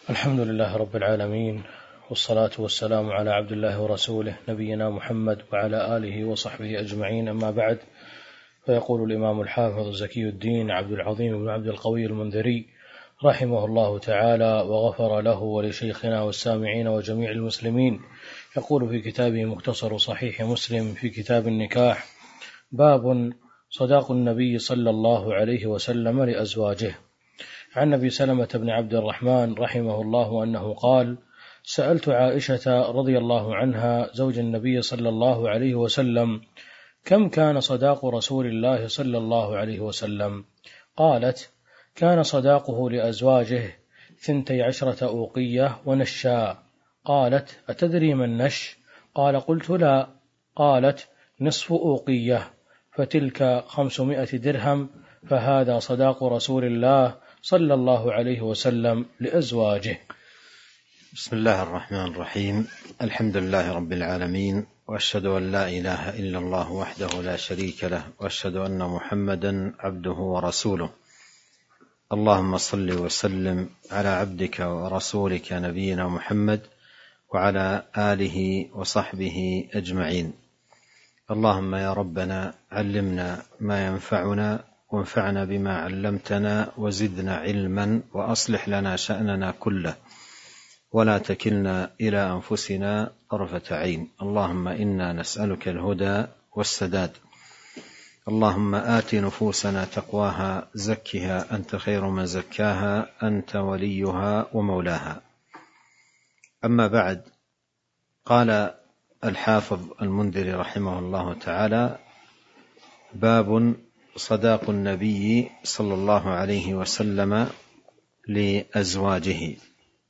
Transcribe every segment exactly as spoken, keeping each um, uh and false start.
الحمد لله رب العالمين، والصلاة والسلام على عبد الله ورسوله نبينا محمد وعلى آله وصحبه أجمعين، أما بعد. فيقول الإمام الحافظ زكي الدين عبد العظيم بن عبد القوي المنذري رحمه الله تعالى وغفر له ولشيخنا والسامعين وجميع المسلمين، يقول في كتابه مختصر صحيح مسلم في كتاب النكاح: باب صداق النبي صلى الله عليه وسلم لأزواجه. عن أبي سلمة بن عبد الرحمن رحمه الله أنه قال: سألت عائشة رضي الله عنها زوج النبي صلى الله عليه وسلم: كم كان صداق رسول الله صلى الله عليه وسلم؟ قالت: كان صداقه لأزواجه ثنتي عشرة أوقية ونشا. قالت: أتدري ما النش؟ قال: قلت لا. قالت: نصف أوقية، فتلك خمسمائة درهم، فهذا صداق رسول الله صلى الله عليه وسلم لأزواجه. بسم الله الرحمن الرحيم. الحمد لله رب العالمين، وأشهد أن لا إله إلا الله وحده لا شريك له، وأشهد أن محمدا عبده ورسوله. اللهم صل وسلم على عبدك ورسولك نبينا محمد وعلى آله وصحبه أجمعين. اللهم يا ربنا علمنا ما ينفعنا، وانفعنا بما علمتنا، وزدنا علما، وأصلح لنا شأننا كله، ولا تكلنا إلى أنفسنا طرفة عين. اللهم إنا نسألك الهدى والسداد. اللهم آت نفوسنا تقواها، زكها أنت خير من زكاها، أنت وليها ومولاها. أما بعد، قال الحافظ المنذري رحمه الله تعالى: باب صداق النبي صلى الله عليه وسلم لأزواجه.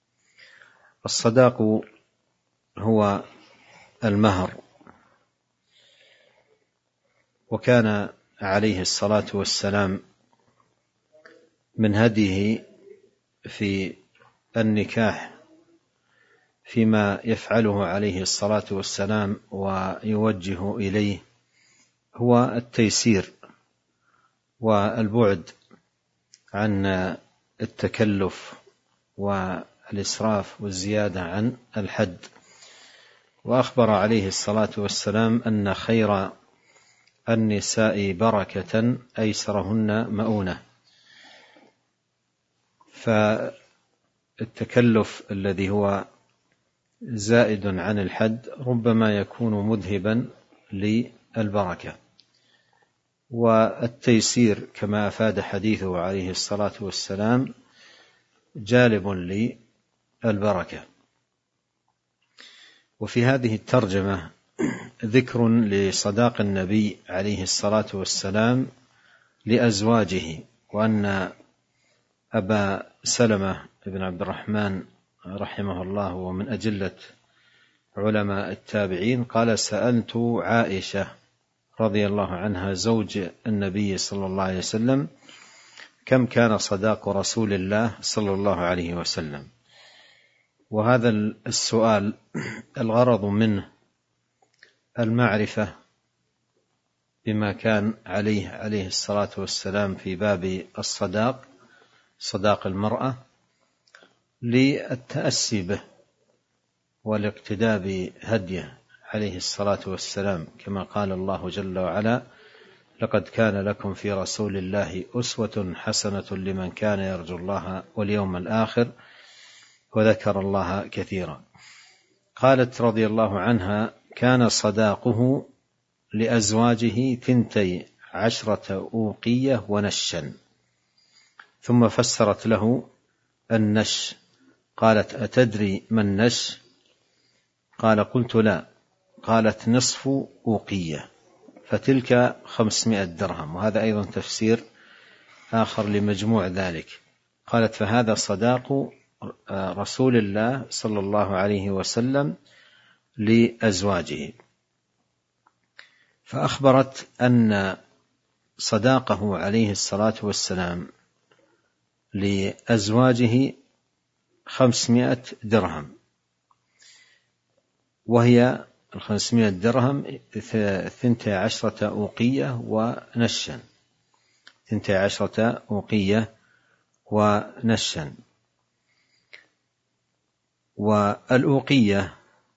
الصداق هو المهر، وكان عليه الصلاة والسلام من هديه في النكاح فيما يفعله عليه الصلاة والسلام ويوجه إليه هو التيسير والبعد عن التكلف والإسراف والزيادة عن الحد. وأخبر عليه الصلاة والسلام أن خير النساء بركة أيسرهن مؤونة. فالتكلف الذي هو زائد عن الحد ربما يكون مذهبا للبركة، والتيسير كما أفاد حديثه عليه الصلاة والسلام جالب للبركة. وفي هذه الترجمة ذكر لصداق النبي عليه الصلاة والسلام لأزواجه، وأن أبا سلمة بن عبد الرحمن رحمه الله ومن أجلة علماء التابعين قال: سألت عائشة رضي الله عنها زوج النبي صلى الله عليه وسلم: كم كان صداق رسول الله صلى الله عليه وسلم؟ وهذا السؤال الغرض منه المعرفة بما كان عليه عليه الصلاة والسلام في باب الصداق، صداق المرأة، للتأسي به والاقتداء بهديه عليه الصلاة والسلام، كما قال الله جل وعلا: لقد كان لكم في رسول الله أسوة حسنة لمن كان يرجو الله واليوم الآخر وذكر الله كثيرا. قالت رضي الله عنها: كان صداقه لأزواجه ثنتي عشرة أوقية ونشا. ثم فسرت له النش. قالت: أتدري ما النش؟ قال: قلت لا. قالت: نصف أوقية، فتلك خمسمائة درهم. وهذا أيضا تفسير آخر لمجموع ذلك. قالت: فهذا صداق رسول الله صلى الله عليه وسلم لأزواجه. فأخبرت أن صداقه عليه الصلاة والسلام لأزواجه خمسمائة درهم، وهي الخمسمائة درهم ثنتي عشرة أوقية ونشا، ثنتي عشرة أوقية ونشا. والأوقية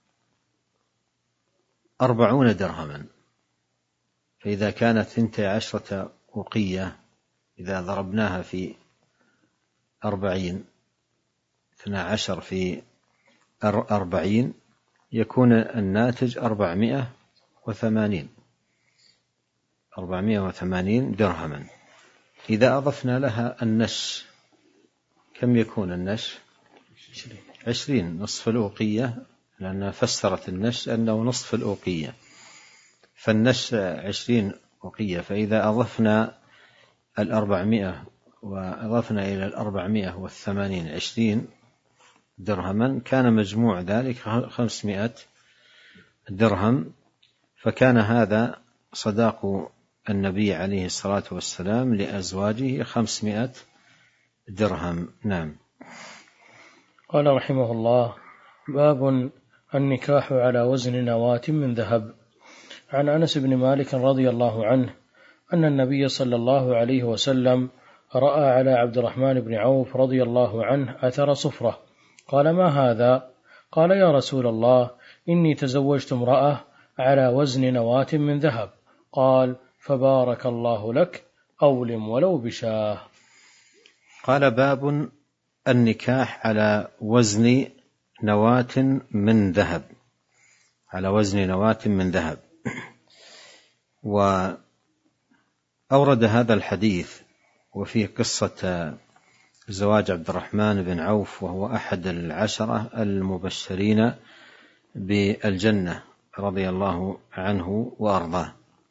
أربعون درهما، فإذا كانت ثنتي عشرة أوقية إذا ضربناها في أربعين، اثنا عشر في أربعين، يكون الناتج أربعمائة وثمانين أربعمائة وثمانين درهما. إذا أضفنا لها النش كم يكون النش؟ عشرين، نصف الأوقية، لأنها فسرت النش أنه نصف الأوقية، فالنش عشرين أوقية. فإذا أضفنا الأربعمائة وأضفنا إلى الأربعمائة والثمانين عشرين درهما، كان مجموع ذلك خمسمائة درهم، فكان هذا صداق النبي عليه الصلاة والسلام لأزواجه خمسمائة درهم. نعم. قال رحمه الله: باب النكاح على وزن نواة من ذهب. عن أنس بن مالك رضي الله عنه أن النبي صلى الله عليه وسلم رأى على عبد الرحمن بن عوف رضي الله عنه أثر صفرة، قال: ما هذا؟ قال: يا رسول الله، إني تزوجت امرأة على وزن نواة من ذهب. قال: فبارك الله لك، أولم ولو بشاه. قال: باب النكاح على وزن نواة من ذهب، على وزن نواة من ذهب. وأورد هذا الحديث وفيه قصة زواج عبد الرحمن بن عوف، وهو أحد العشرة المبشرين بالجنة رضي الله عنه وأرضاه.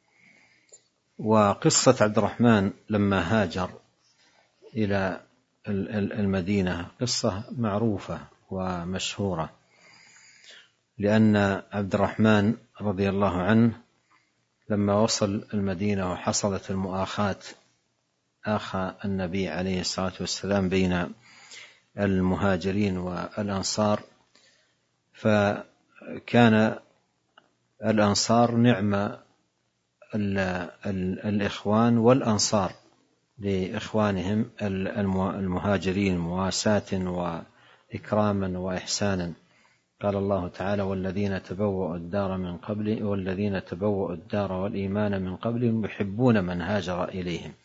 وقصة عبد الرحمن لما هاجر إلى المدينة قصة معروفة ومشهورة، لأن عبد الرحمن رضي الله عنه لما وصل المدينة وحصلت المؤاخاة، آخى النبي عليه الصلاة والسلام بين المهاجرين والأنصار، فكان الأنصار نعم الإخوان والأنصار لإخوانهم المهاجرين مواساة وإكراما وإحسانا. قال الله تعالى: والذين تبوأوا الدار من قبل والذين تبوأوا الدار والإيمان من قبلهم يحبون من هاجر إليهم.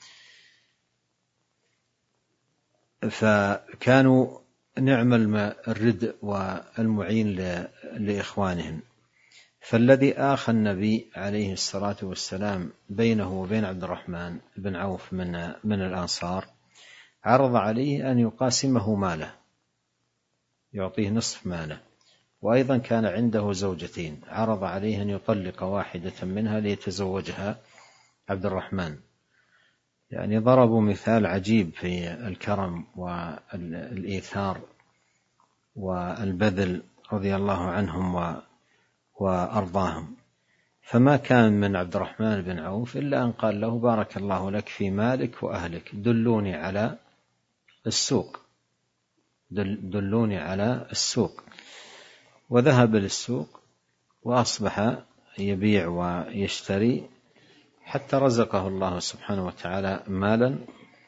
فكانوا نعم الردء والمعين لإخوانهم. فالذي آخى النبي عليه الصلاة والسلام بينه وبين عبد الرحمن بن عوف من من الأنصار عرض عليه أن يقاسمه ماله، يعطيه نصف ماله. وأيضا كان عنده زوجتين، عرض عليه أن يطلق واحدة منها ليتزوجها عبد الرحمن. يعني ضربوا مثال عجيب في الكرم والإيثار والبذل رضي الله عنهم وأرضاهم. فما كان من عبد الرحمن بن عوف إلا أن قال له: بارك الله لك في مالك وأهلك، دلوني على السوق، دلوني على السوق. وذهب للسوق وأصبح يبيع ويشتري حتى رزقه الله سبحانه وتعالى مالا،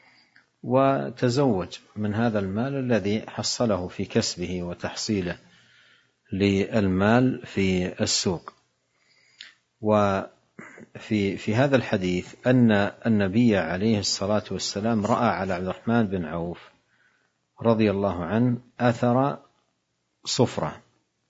وتزوج من هذا المال الذي حصله في كسبه وتحصيله للمال في السوق. وفي في هذا الحديث أن النبي عليه الصلاة والسلام رأى على عبد الرحمن بن عوف رضي الله عنه أثر صفرة،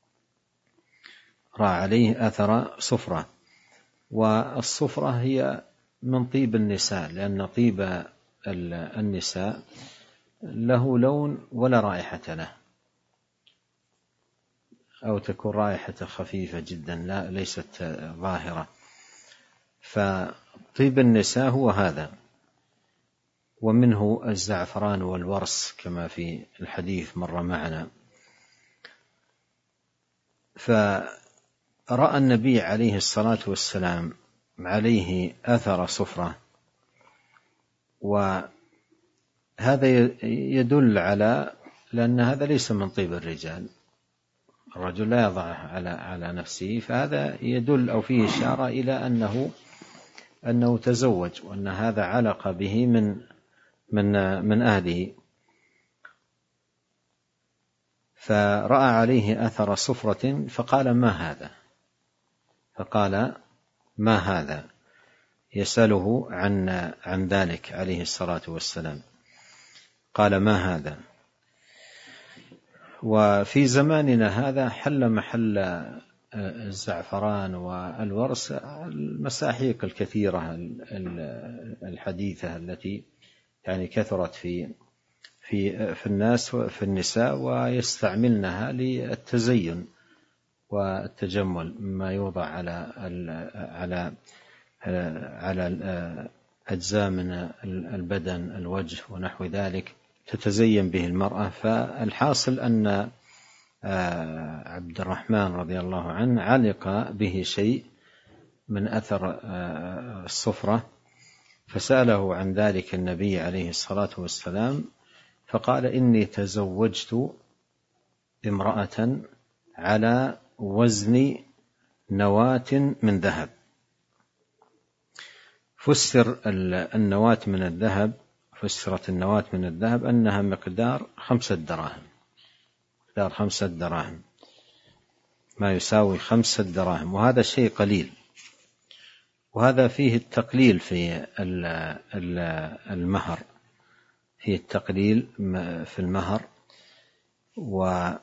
رأى عليه أثر صفرة. والصفرة هي من طيب النساء، لأن طيب النساء له لون ولا رائحة له، أو تكون رائحة خفيفة جدا، لا ليست ظاهرة. فطيب النساء هو هذا، ومنه الزعفران والورس كما في الحديث مر معنا. فرأى النبي عليه الصلاة والسلام عليه أثر صفرة، وهذا يدل على، لأن هذا ليس من طيب الرجال، الرجل لا يضعه على على نفسه، فهذا يدل أو فيه إشارة إلى أنه أنه تزوج، وأن هذا علق به من من من أهله. فرأى عليه أثر صفرة فقال ما هذا فقال ما هذا يسأله عن عن ذلك عليه الصلاة والسلام. قال ما هذا. وفي زماننا هذا حل محل الزعفران والورس المساحيق الكثيرة الحديثة التي يعني كثرت في في في الناس وفي النساء، ويستعملنها للتزين والتجمل، مما يوضع على على على أجزاء من البدن، الوجه ونحو ذلك، تتزين به المرأة. فالحاصل أن عبد الرحمن رضي الله عنه علق به شيء من أثر الصفرة، فسأله عن ذلك النبي عليه الصلاة والسلام، فقال إني تزوجت امرأة على وزن نواة من ذهب. فسر النواة من الذهب فسرت النواة من الذهب أنها مقدار خمسة دراهم مقدار خمسة دراهم ما يساوي خمسة دراهم، وهذا شيء قليل، وهذا فيه التقليل في المهر فيه التقليل في المهر، وأن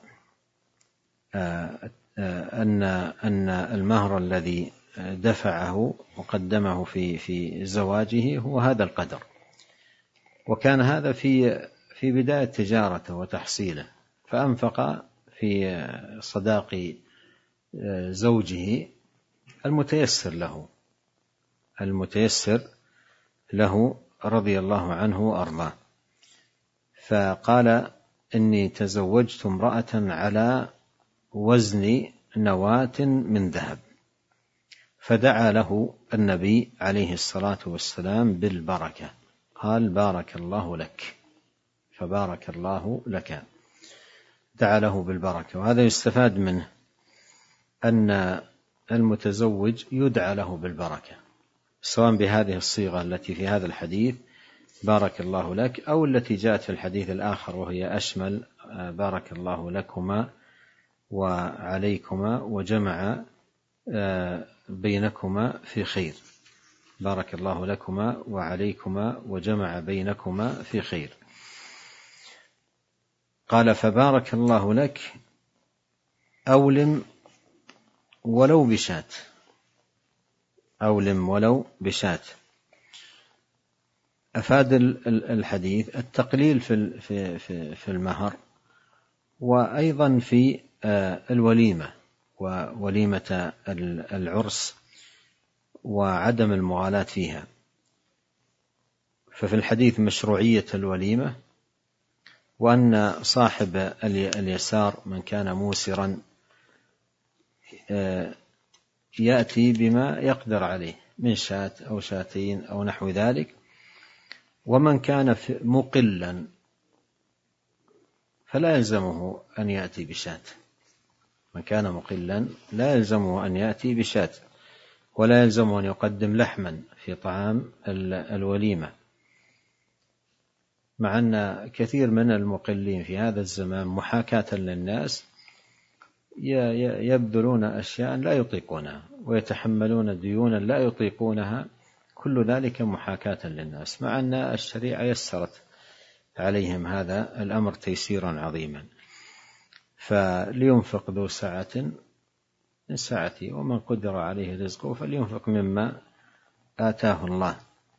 أن المهر الذي دفعه وقدمه في في زواجه هو هذا القدر. وكان هذا في في بداية تجارته وتحصيله، فأنفق في صداق زوجه المتيسر له المتيسر له رضي الله عنه وأرضاه. فقال إني تزوجت امرأة على وزن نواة من ذهب، فدعا له النبي عليه الصلاة والسلام بالبركة، قال بارك الله لك، فبارك الله لك، دعا له بالبركة. وهذا يستفاد منه أن المتزوج يدعى له بالبركة، سواء بهذه الصيغة التي في هذا الحديث بارك الله لك، أو التي جاءت في الحديث الآخر وهي أشمل، بارك الله لكما وعليكما وجمع بينكما في خير، بارك الله لكما وعليكما وجمع بينكما في خير. قال فبارك الله لك أولم ولو بشات أولم ولو بشات. أفاد الحديث التقليل في في في المهر، وأيضا في الوليمة ووليمة العرس وعدم المغالاة فيها. ففي الحديث مشروعية الوليمة، وأن صاحب اليسار من كان موسرا يأتي بما يقدر عليه من شاة أو شاتين أو نحو ذلك، ومن كان مقلا فلا يلزمه أن يأتي بشاة من كان مقلا لا يلزمه أن يأتي بشاة، ولا يلزمه أن يقدم لحما في طعام الوليمة، مع أن كثير من المقلين في هذا الزمان محاكاة للناس يبذلون أشياء لا يطيقونها ويتحملون ديونا لا يطيقونها، كل ذلك محاكاة للناس، مع أن الشريعة يسرت عليهم هذا الأمر تيسيرا عظيما. فلينفق ذو سعة من سعته، ومن قدر عليه رزقه فلينفق مما آتاه الله.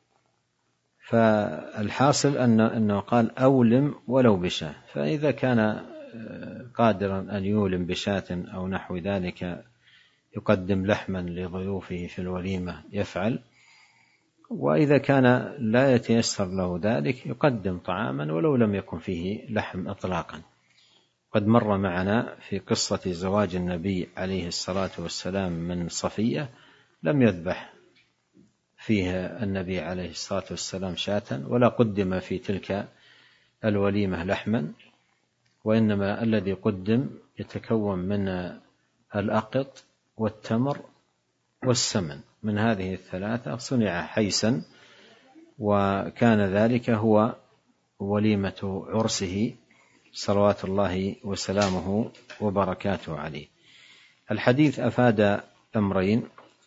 فالحاصل أن أنه قال أولم ولو بشاة، فإذا كان قادرا أن يولم بشاة أو نحو ذلك يقدم لحما لضيوفه في الوليمة يفعل، وإذا كان لا يتيسر له ذلك يقدم طعاما ولو لم يكن فيه لحم إطلاقا. قد مر معنا في قصة زواج النبي عليه الصلاة والسلام من صفية، لم يذبح فيها النبي عليه الصلاة والسلام شاة، ولا قدم في تلك الوليمة لحما، وإنما الذي قدم يتكون من الأقط والتمر والسمن، من هذه الثلاثة صنع حيسا، وكان ذلك هو وليمة عرسه صلوات الله وسلامه وبركاته عليه. الحديث أفاد أمرين: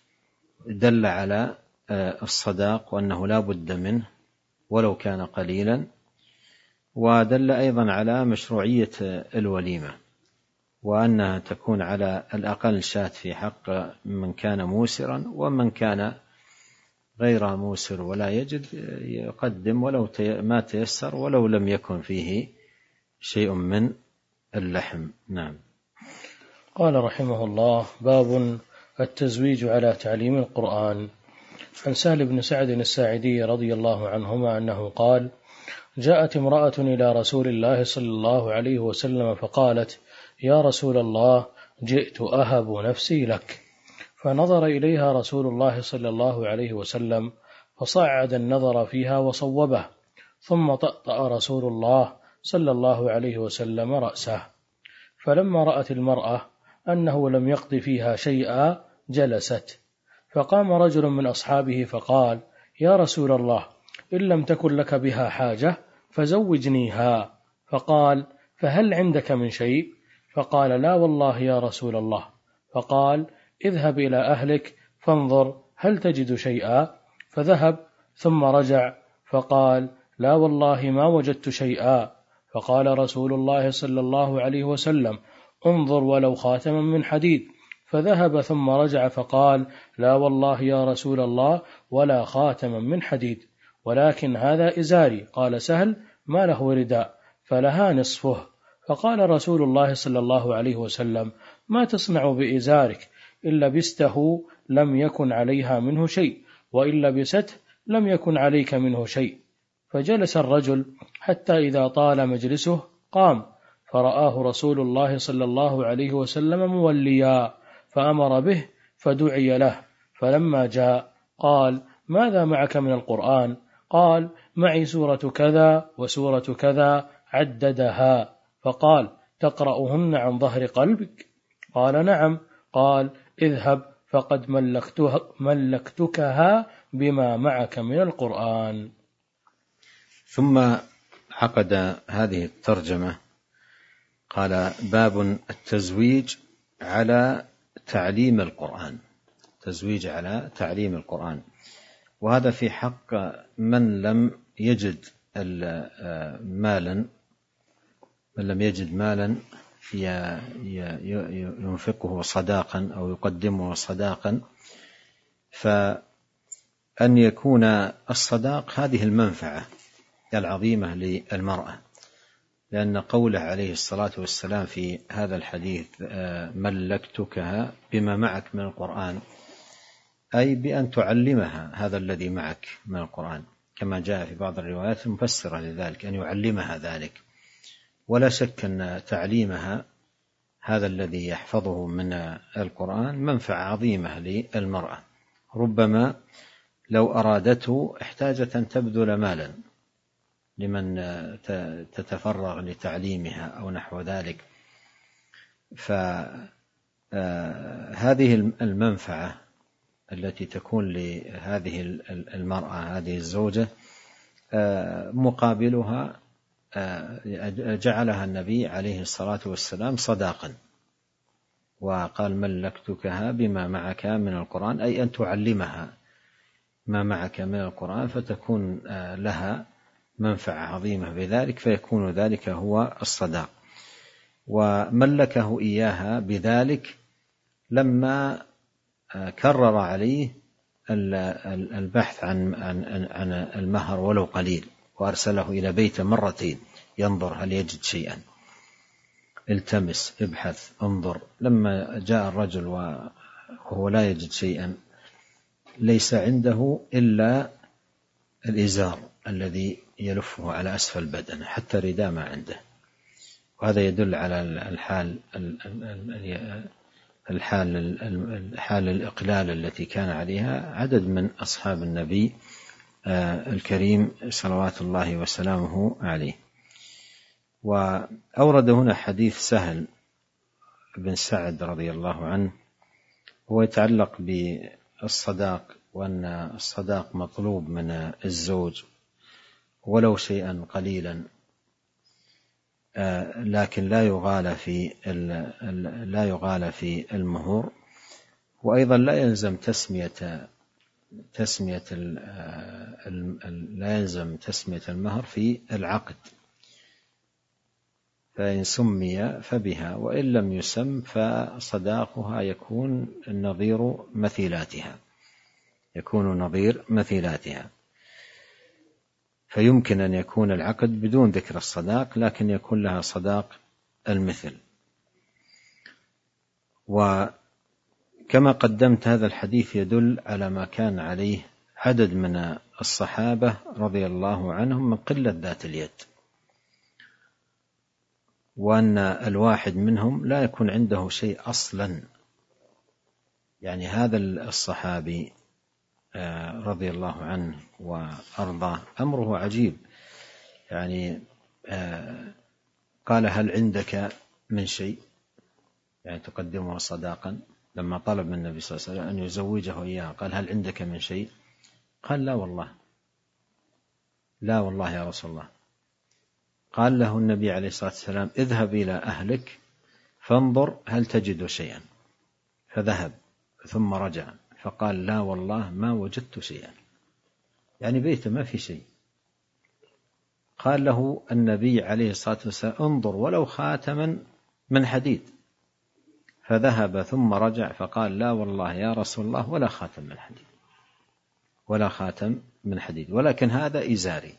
دل على الصداق وأنه لا بد منه ولو كان قليلا، ودل أيضا على مشروعية الوليمة، وأنها تكون على الأقل شاة في حق من كان موسرا، ومن كان غير موسر ولا يجد يقدم ولو ما تيسر ولو لم يكن فيه شيء من اللحم. نعم. قال رحمه الله: باب التزويج على تعليم القرآن. عن سهل بن سعد الساعدي رضي الله عنهما أنه قال: جاءت امرأة إلى رسول الله صلى الله عليه وسلم فقالت: يا رسول الله، جئت أهب نفسي لك. فنظر إليها رسول الله صلى الله عليه وسلم فصعد النظر فيها وصوبه، ثم طأطأ رسول الله صلى الله عليه وسلم رأسه. فلما رأت المرأة أنه لم يقض فيها شيئا جلست، فقام رجل من أصحابه فقال: يا رسول الله، إن لم تكن لك بها حاجة فزوجنيها. فقال: فهل عندك من شيء؟ فقال: لا والله يا رسول الله. فقال: اذهب إلى أهلك فانظر هل تجد شيئا. فذهب ثم رجع فقال: لا والله ما وجدت شيئا. فقال رسول الله صلى الله عليه وسلم: انظر ولو خاتما من حديد. فذهب ثم رجع فقال: لا والله يا رسول الله ولا خاتما من حديد، ولكن هذا إزاري. قال سهل: ما له رداء؟ فلها نصفه. فقال رسول الله صلى الله عليه وسلم: ما تصنع بإزارك؟ إن لبسته لم يكن عليها منه شيء، وإن لبسته لم يكن عليك منه شيء. فجلس الرجل حتى إذا طال مجلسه قام، فرآه رسول الله صلى الله عليه وسلم موليا، فأمر به فدعي له. فلما جاء قال: ماذا معك من القرآن؟ قال: معي سورة كذا وسورة كذا، عددها. فقال: تقرأهن عن ظهر قلبك؟ قال: نعم. قال: اذهب فقد ملكتها ملكتكها بما معك من القرآن. ثم عقد هذه الترجمة قال: باب التزويج على تعليم القرآن. تزويج على تعليم القرآن، وهذا في حق من لم يجد مالا من لم يجد مالا ينفقه صداقا أو يقدمه صداقا، فأن يكون الصداق هذه المنفعة العظيمة للمرأة، لأن قوله عليه الصلاة والسلام في هذا الحديث: ملكتكها بما معك من القرآن، أي بأن تعلمها هذا الذي معك من القرآن، كما جاء في بعض الروايات المفسرة لذلك أن يعلمها ذلك. ولا شك أن تعليمها هذا الذي يحفظه من القرآن منفعة عظيمة للمرأة، ربما لو أرادته احتاجت أن تبذل مالا لمن تتفرغ لتعليمها أو نحو ذلك. فهذه المنفعة التي تكون لهذه المرأة هذه الزوجة مقابلها جعلها النبي عليه الصلاة والسلام صداقا، وقال: ملكتكها بما معك من القرآن، أي أن تعلمها ما معك من القرآن فتكون لها منفعة عظيمة بذلك، فيكون ذلك هو الصداق. وملكه إياها بذلك لما كرر عليه البحث عن عن المهر ولو قليل، وأرسله إلى بيته مرتين ينظر هل يجد شيئا، التمس، ابحث، انظر. لما جاء الرجل وهو لا يجد شيئا، ليس عنده إلا الإزار الذي يلفه على أسفل البدن، حتى رداء ما عنده. وهذا يدل على الحال الحال حال الإقلال التي كان عليها عدد من أصحاب النبي الكريم صلوات الله وسلامه عليه. وأورد هنا حديث سهل بن سعد رضي الله عنه، هو يتعلق بالصداق، وأن الصداق مطلوب من الزوج ولو شيئا قليلا. لكن لا يغالى في لا يغالى في المهور. وأيضا لا يلزم تسمية تسمية لا يلزم تسمية المهر في العقد، فإن سمي فبها، وإن لم يسم فصداقها يكون نظير مثيلاتها يكون نظير مثيلاتها فيمكن أن يكون العقد بدون ذكر الصداق، لكن يكون لها صداق المثل. وكما قدمت، هذا الحديث يدل على ما كان عليه عدد من الصحابة رضي الله عنهم من قلة ذات اليد، وأن الواحد منهم لا يكون عنده شيء أصلا. يعني هذا الصحابي رضي الله عنه وأرضاه أمره عجيب، يعني قال: هل عندك من شيء؟ يعني تقدمه صداقا. لما طلب من النبي صلى الله عليه وسلم أن يزوجه إياه قال: هل عندك من شيء؟ قال: لا والله، لا والله يا رسول الله. قال له النبي عليه الصلاة والسلام: اذهب إلى أهلك فانظر هل تجد شيئا. فذهب ثم رجع فقال: لا والله ما وجدت شيئا، يعني بيته ما في شيء. قال له النبي عليه الصلاة والسلام: انظر ولو خاتما من حديد. فذهب ثم رجع فقال: لا والله يا رسول الله ولا خاتم من حديد، ولا خاتم من حديد، ولكن هذا إزاري،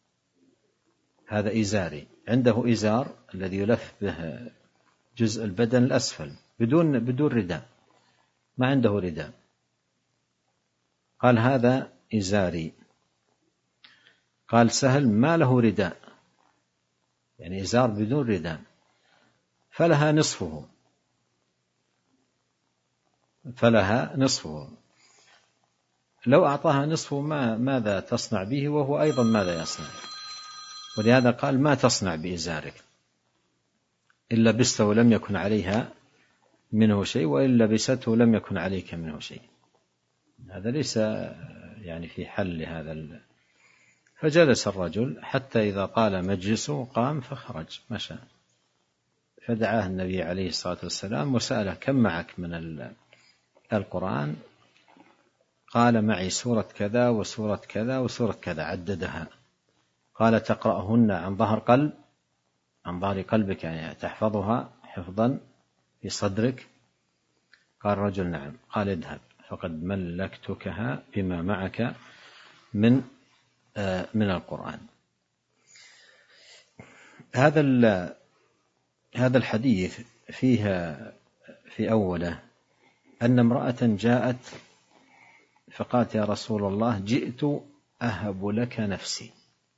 هذا إزاري. عنده إزار الذي يلف به جزء البدن الأسفل بدون بدون رداء، ما عنده رداء. قال: هذا إزاري. قال سهل: ما له رداء، يعني إزار بدون رداء. فلها نصفه فلها نصفه لو أعطاها نصفه ما ماذا تصنع به، وهو أيضا ماذا يصنع؟ ولهذا قال: ما تصنع بإزارك؟ إن لبسته ولم يكن عليها منه شيء، وإن لبسته لم يكن عليك منه شيء. هذا ليس يعني في حل هذا ال... فجلس الرجل حتى إذا طال مجلسه قام فخرج مشى. فدعاه النبي عليه الصلاة والسلام وسأله: كم معك من القرآن؟ قال: معي سورة كذا وسورة كذا وسورة كذا، عددها. قال: تقرأهن عن ظهر قلب عن ظهر قلبك، يعني تحفظها حفظا في صدرك؟ قال الرجل: نعم. قال: اذهب فقد ملكتكها بما معك من من القرآن. هذا هذا الحديث فيها في أوله أن امرأة جاءت فقالت: يا رسول الله جئت أهب لك نفسي.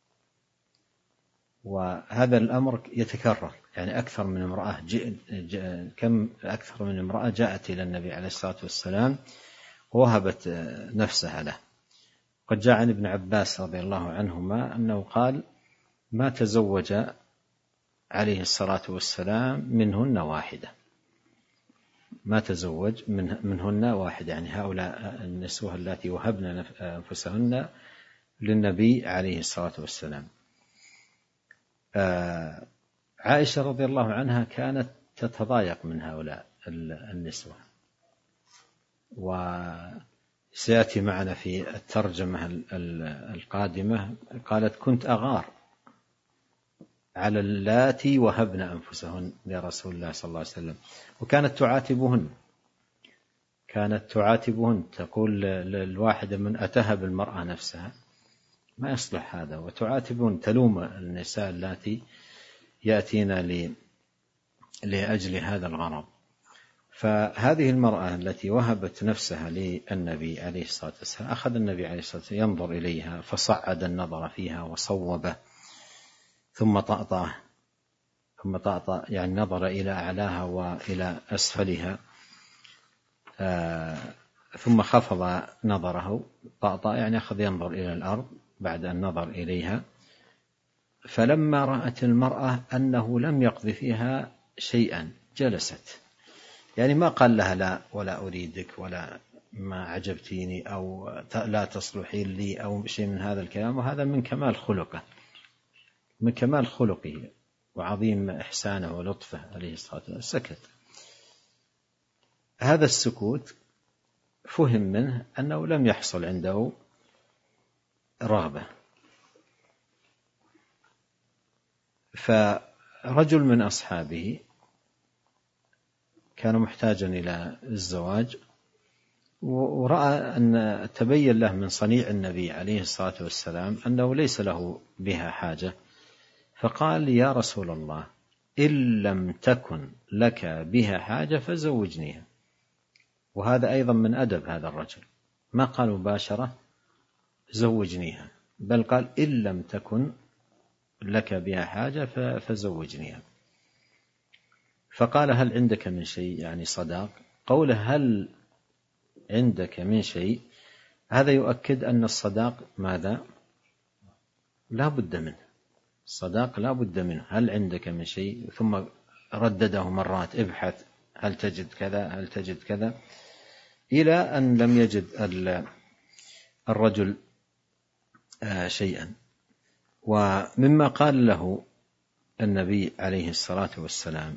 وهذا الأمر يتكرر، يعني أكثر من امرأة جئ... جئ... كم أكثر من امرأة جاءت إلى النبي عليه الصلاة والسلام ووهبت نفسها له. قد جاء عن ابن عباس رضي الله عنهما أنه قال: ما تزوج عليه الصلاة والسلام منهن واحدة، ما تزوج من منهن واحدة، يعني هؤلاء النسوة التي وهبن أنفسهن للنبي عليه الصلاة والسلام. آه عائشة رضي الله عنها كانت تتضايق من هؤلاء النسوة، وسيأتي معنا في الترجمة القادمة. قالت: كنت أغار على اللاتي وهبن أنفسهن لرسول الله صلى الله عليه وسلم، وكانت تعاتبهن كانت تعاتبهن تقول للواحدة: من أتهب المرأة نفسها، ما يصلح هذا، وتعاتبهن تلوم النساء اللاتي يأتين لأجل هذا الغرض. فهذه المرأة التي وهبت نفسها للنبي عليه الصلاة والسلام أخذ النبي عليه الصلاة والسلام ينظر إليها فصعد النظر فيها وصوبه ثم طأطأ ثم طأطأ يعني نظر إلى أعلاها وإلى أسفلها، آه ثم خفض نظره. طأطأ يعني أخذ ينظر إلى الأرض بعد أن نظر إليها. فلما رأت المرأة أنه لم يقض فيها شيئا جلست، يعني ما قال لها لا ولا أريدك ولا ما عجبتيني أو لا تصلحين لي أو شيء من هذا الكلام. وهذا من كمال خلقه من كمال خلقه وعظيم إحسانه ولطفه عليه الصلاة والسلام سكت. هذا السكوت فهم منه أنه لم يحصل عنده رغبة. فرجل من أصحابه كان محتاجا إلى الزواج، ورأى أن تبين له من صنيع النبي عليه الصلاة والسلام أنه ليس له بها حاجة، فقال: يا رسول الله، إن لم تكن لك بها حاجة فزوجنيها. وهذا أيضا من أدب هذا الرجل، ما قال مباشرة زوجنيها، بل قال: إن لم تكن لك بها حاجة فزوجنيها. فقال: هل عندك من شيء؟ يعني صداق. قوله هل عندك من شيء هذا يؤكد أن الصداق ماذا؟ لا بد منه، الصداق لا بد منه. هل عندك من شيء؟ ثم ردده مرات: ابحث، هل تجد كذا، هل تجد كذا، إلى أن لم يجد الرجل شيئا. ومما قال له النبي عليه الصلاة والسلام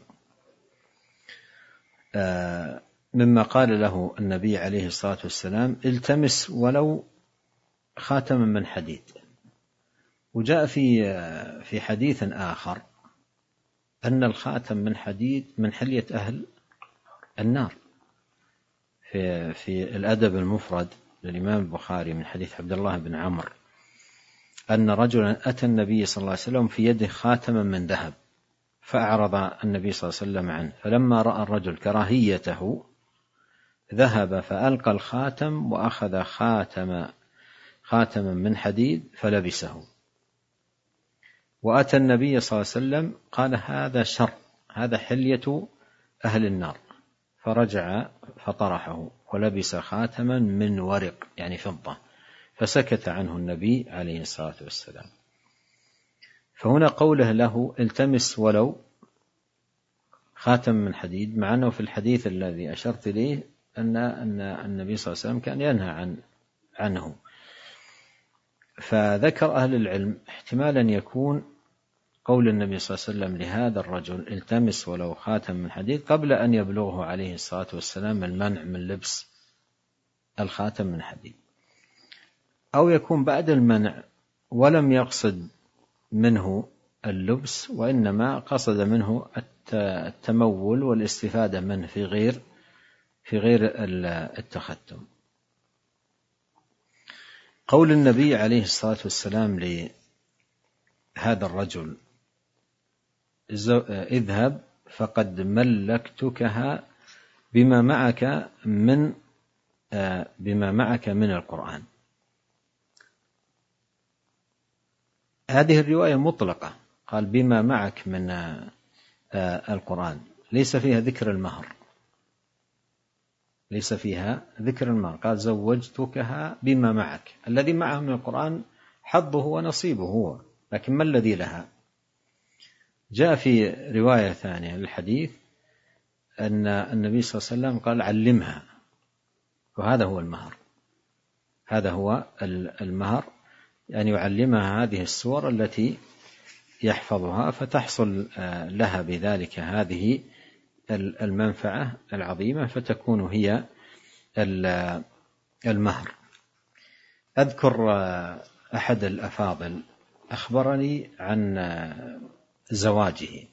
مما قال له النبي عليه الصلاة والسلام: التمس ولو خاتما من حديد. وجاء في في حديث آخر أن الخاتم من حديد من حلية أهل النار. في في الأدب المفرد للإمام البخاري من حديث عبد الله بن عمرو أن رجلا أتى النبي صلى الله عليه وسلم في يده خاتما من ذهب، فأعرض النبي صلى الله عليه وسلم عنه، فلما رأى الرجل كراهيته ذهب فألقى الخاتم وأخذ خاتم خاتما من حديد فلبسه. وأتى النبي صلى الله عليه وسلم قال: هذا شر، هذا حلية أهل النار. فرجع فطرحه ولبس خاتما من ورق يعني فضة، فسكت عنه النبي عليه الصلاة والسلام. فهنا قوله له: التمس ولو خاتم من حديد، مع أنه في الحديث الذي أشرت إليه أن أن النبي صلى الله عليه وسلم كان ينهى عن عنه. فذكر أهل العلم احتمالا يكون قول النبي صلى الله عليه وسلم لهذا الرجل: التمس ولو خاتم من حديد، قبل أن يبلغه عليه الصلاة والسلام المنع من لبس الخاتم من حديد، أو يكون بعد المنع ولم يقصد منه اللبس، وإنما قصد منه التمول والاستفادة منه في غير في غير التختم. قول النبي عليه الصلاة والسلام لهذا الرجل: اذهب فقد ملكتكها بما معك من بما معك من القرآن، هذه الرواية مطلقة، قال بما معك من القرآن، ليس فيها ذكر المهر، ليس فيها ذكر المهر، قال زوجتكها بما معك. الذي معه من القرآن حظه ونصيبه هو، لكن ما الذي لها؟ جاء في رواية ثانية للحديث أن النبي صلى الله عليه وسلم قال: علمها، وهذا هو المهر، هذا هو المهر، يعني يعلمها هذه السور التي يحفظها، فتحصل لها بذلك هذه المنفعة العظيمة، فتكون هي المهر. أذكر أحد الأفاضل أخبرني عن زواجه،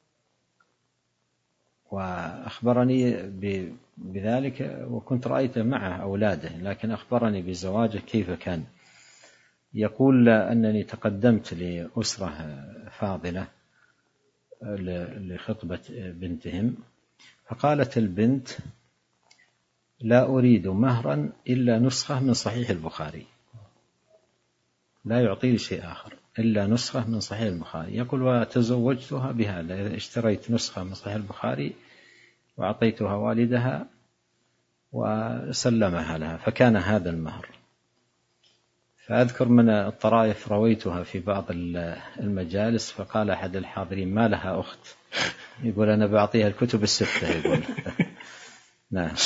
وأخبرني بذلك وكنت رأيته مع أولاده، لكن أخبرني بزواجه كيف كان. يقول أنني تقدمت لأسرة فاضلة لخطبة بنتهم، فقالت البنت: لا أريد مهرا إلا نسخة من صحيح البخاري، لا يعطيني شيء آخر إلا نسخة من صحيح البخاري. يقول: وتزوجتها بهذا، اشتريت نسخة من صحيح البخاري وأعطيتها والدها وسلمها لها، فكان هذا المهر. فأذكر من الطرائف رويتها في بعض المجالس، فقال أحد الحاضرين: ما لها أخت؟ يقول: أنا بعطيها الكتب الستة. يقول نعم.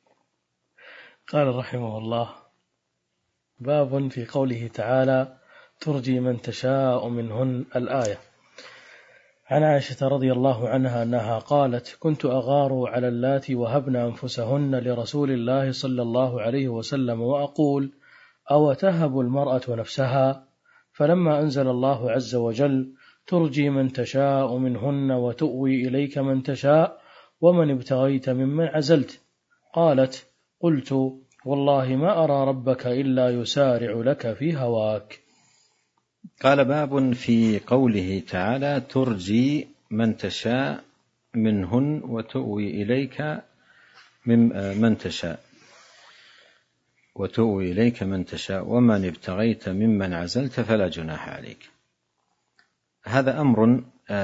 قال رحمه الله: باب في قوله تعالى: ترجي من تشاء منهن الآية. عن عائشة رضي الله عنها أنها قالت: كنت أغار على اللاتي وهبن أنفسهن لرسول الله صلى الله عليه وسلم وأقول: أو تهب المرأة نفسها؟ فلما أنزل الله عز وجل: ترجي من تشاء منهن وتؤوي إليك من تشاء ومن ابتغيت ممن عزلت، قالت: قلت: والله ما أرى ربك إلا يسارع لك في هواك. قال: باب في قوله تعالى: ترجي من تشاء منهن وتؤوي إليك من تشاء وتؤوي إليك من تشاء ومن ابتغيت ممن عزلت فلا جناح عليك. هذا أمر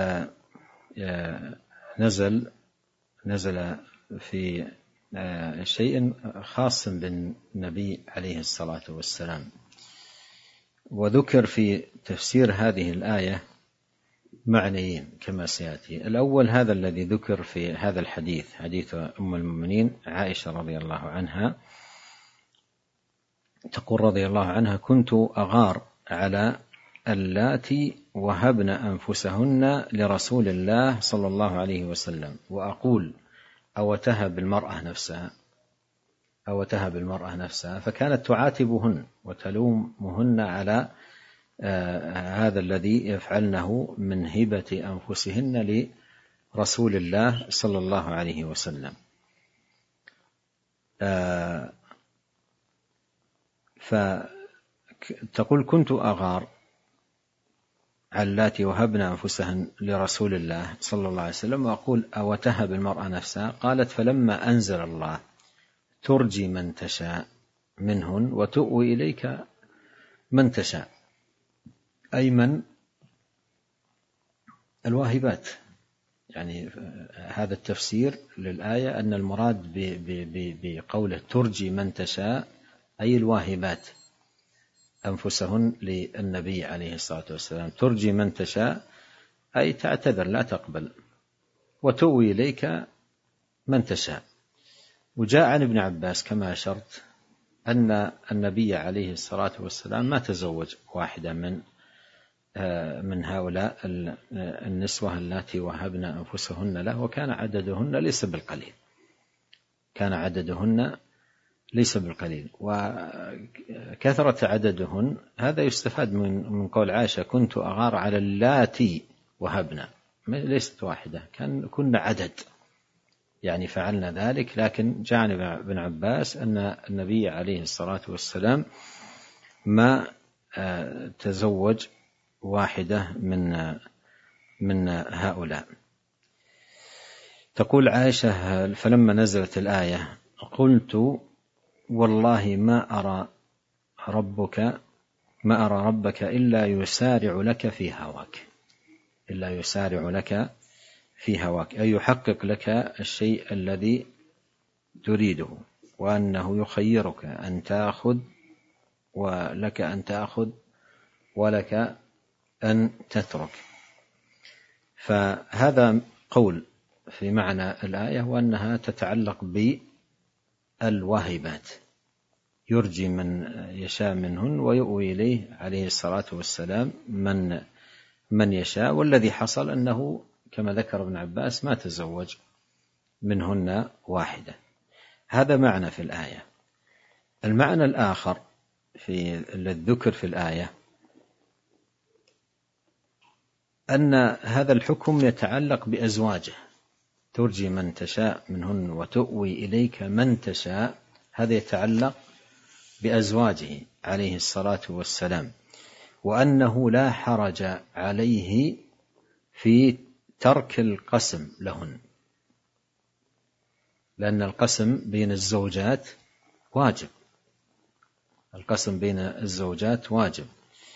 نزل نزل في شيء خاص بالنبي عليه الصلاة والسلام، وذكر في تفسير هذه الآية معنيين كما سيأتي. الأول هذا الذي ذكر في هذا الحديث، حديث أم المؤمنين عائشة رضي الله عنها، تقول رضي الله عنها: كنت أغار على اللاتي وهبن أنفسهن لرسول الله صلى الله عليه وسلم وأقول: أو تهب المرأة نفسها أو تهب المرأة نفسها، فكانت تعاتبهن وتلومهن على آه هذا الذي يفعلنه من هبة أنفسهن لرسول الله صلى الله عليه وسلم. آه فتقول: كنت أغار على اللاتي وهبن أنفسهن لرسول الله صلى الله عليه وسلم وأقول: أو تهب المرأة نفسها؟ قالت: فلما أنزل الله: ترجي من تشاء منهن وتؤوي إليك من تشاء، أي من الواهبات. يعني هذا التفسير للآية أن المراد بقوله ترجي من تشاء أي الواهبات أنفسهن للنبي عليه الصلاة والسلام. ترجي من تشاء أي تعتذر لا تقبل، وتؤوي إليك من تشاء. وجاء عن ابن عباس كما أشرت أن النبي عليه الصلاة والسلام ما تزوج واحدة من من هؤلاء النسوة اللاتي وهبن أنفسهن له، وكان عددهن ليس بالقليل، كان عددهن ليس بالقليل. وكثرة عددهن هذا يستفاد من من قول عائشة: كنت أغار على اللاتي وهبنا، ليست واحدة، كان كنا عدد يعني فعلنا ذلك. لكن جاء عن ابن عباس أن النبي عليه الصلاة والسلام ما تزوج واحدة من من هؤلاء. تقول عائشة: فلما نزلت الآية قلت: والله ما أرى ربك ما أرى ربك إلا يسارع لك في هواك، إلا يسارع لك في هواك، أي يحقق لك الشيء الذي تريده، وأنه يخيرك أن تأخذ ولك أن تأخذ ولك أن تترك. فهذا قول في معنى الآية، وأنها تتعلق بالواهبات، يرجي من يشاء منهن ويؤوي إليه عليه الصلاة والسلام من من يشاء. والذي حصل أنه كما ذكر ابن عباس ما تزوج منهن واحدة. هذا معنى في الآية. المعنى الآخر في الذي ذكر في الآية أن هذا الحكم يتعلق بأزواجه، ترجي من تشاء منهن وتؤوي إليك من تشاء، هذا يتعلق بأزواجه عليه الصلاة والسلام، وأنه لا حرج عليه في ترك القسم لهن، لأن القسم بين الزوجات واجب، القسم بين الزوجات واجب.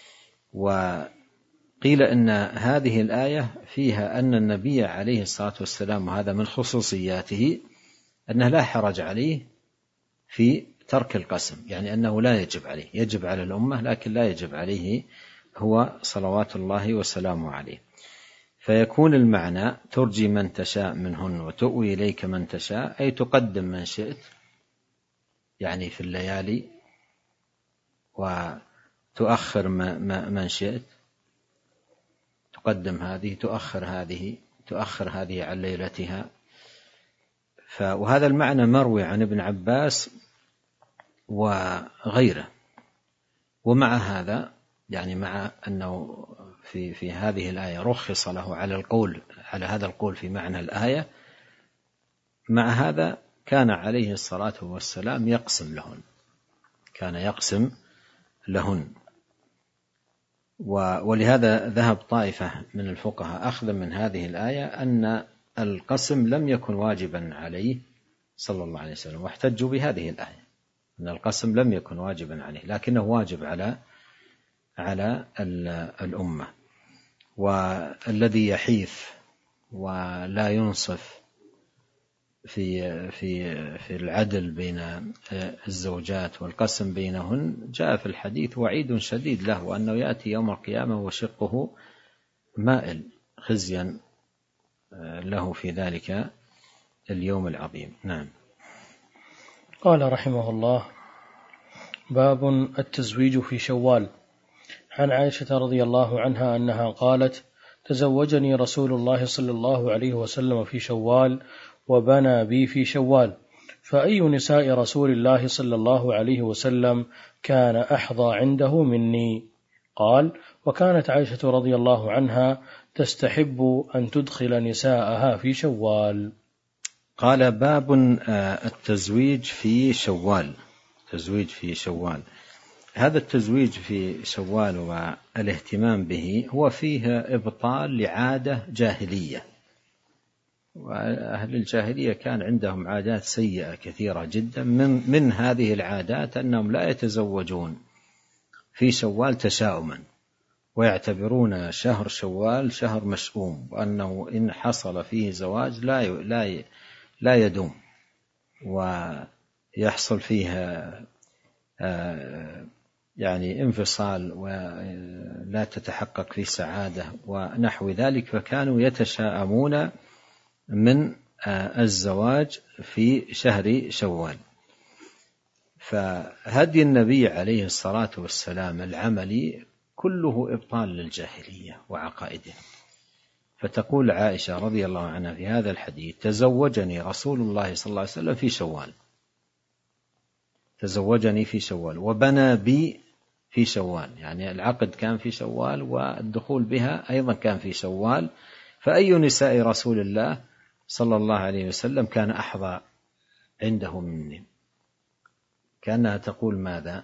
وقيل إن هذه الآية فيها أن النبي عليه الصلاة والسلام، وهذا من خصوصياته، أنه لا حرج عليه في ترك القسم، يعني أنه لا يجب عليه، يجب على الأمة لكن لا يجب عليه هو صلوات الله وسلامه عليه. فيكون المعنى ترجي من تشاء منهن وتؤوي إليك من تشاء، أي تقدم من شئت يعني في الليالي، تؤخر من شئت، تقدم هذه تؤخر هذه، تؤخر هذه عن ليلتها. وهذا المعنى مروي عن ابن عباس وغيره. ومع هذا يعني مع أنه في في هذه الآية رخص له على القول على هذا القول في معنى الآية، مع هذا كان عليه الصلاة والسلام يقسم لهن، كان يقسم لهن. ولهذا ذهب طائفة من الفقهاء أخذا من هذه الآية أن القسم لم يكن واجبا عليه صلى الله عليه وسلم، واحتجوا بهذه الآية أن القسم لم يكن واجبا عليه لكنه واجب على على الأمة. والذي يحيف ولا ينصف في في في العدل بين الزوجات والقسم بينهن جاء في الحديث وعيد شديد له، وأنه يأتي يوم القيامة وشقه مائل خزيا له في ذلك اليوم العظيم. نعم. قال رحمه الله: باب التزويج في شوال. عن عائشة رضي الله عنها أنها قالت: تزوجني رسول الله صلى الله عليه وسلم في شوال وبنى بي في شوال، فأي نساء رسول الله صلى الله عليه وسلم كان أحظى عنده مني؟ قال: وكانت عائشة رضي الله عنها تستحب أن تدخل نساءها في شوال. قال: باب التزويج في شوال. تزويج في شوال، هذا التزويج في شوال والاهتمام به هو فيه إبطال لعادة جاهلية، وأهل الجاهلية كان عندهم عادات سيئة كثيرة جدا. من, من هذه العادات أنهم لا يتزوجون في شوال تشاؤما، ويعتبرون شهر شوال شهر مشؤوم، وأنه إن حصل فيه زواج لا لا لا يدوم، ويحصل فيها يعني انفصال ولا تتحقق فيه سعادة ونحو ذلك. فكانوا يتشاءمون من الزواج في شهر شوال. فهدي النبي عليه الصلاة والسلام العملي كله إبطال للجاهلية وعقائدها. فتقول عائشة رضي الله عنها في هذا الحديث: تزوجني رسول الله صلى الله عليه وسلم في شوال، تزوجني في شوال وبنى بي في شوال، يعني العقد كان في شوال والدخول بها أيضا كان في شوال. فأي نساء رسول الله صلى الله عليه وسلم كان أحظى عنده مني؟ كأنها تقول ماذا؟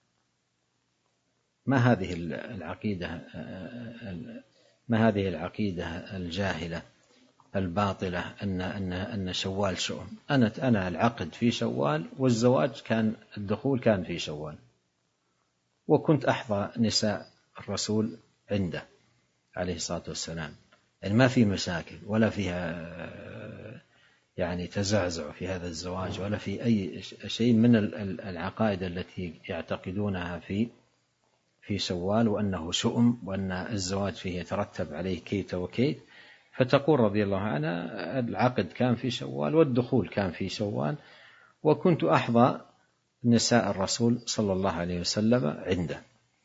ما هذه العقيدة ما هذه العقيدة الجاهلة الباطلة أن أن أن شوال شؤم؟ أنا أنا العقد في شوال والزواج كان الدخول كان في شوال، وكنت أحظى نساء الرسول عنده عليه الصلاة والسلام. يعني ما في مشاكل ولا فيها يعني تزعزع في هذا الزواج، ولا في أي شيء من العقائد التي يعتقدونها في في شوال، وأنه شؤم، وأن الزواج فيه يترتب عليه كيت وكيت. فتقول رضي الله عنها: العقد كان في شوال والدخول كان في شوال، وكنت أحظى نساء الرسول صلى الله عليه وسلم عنده.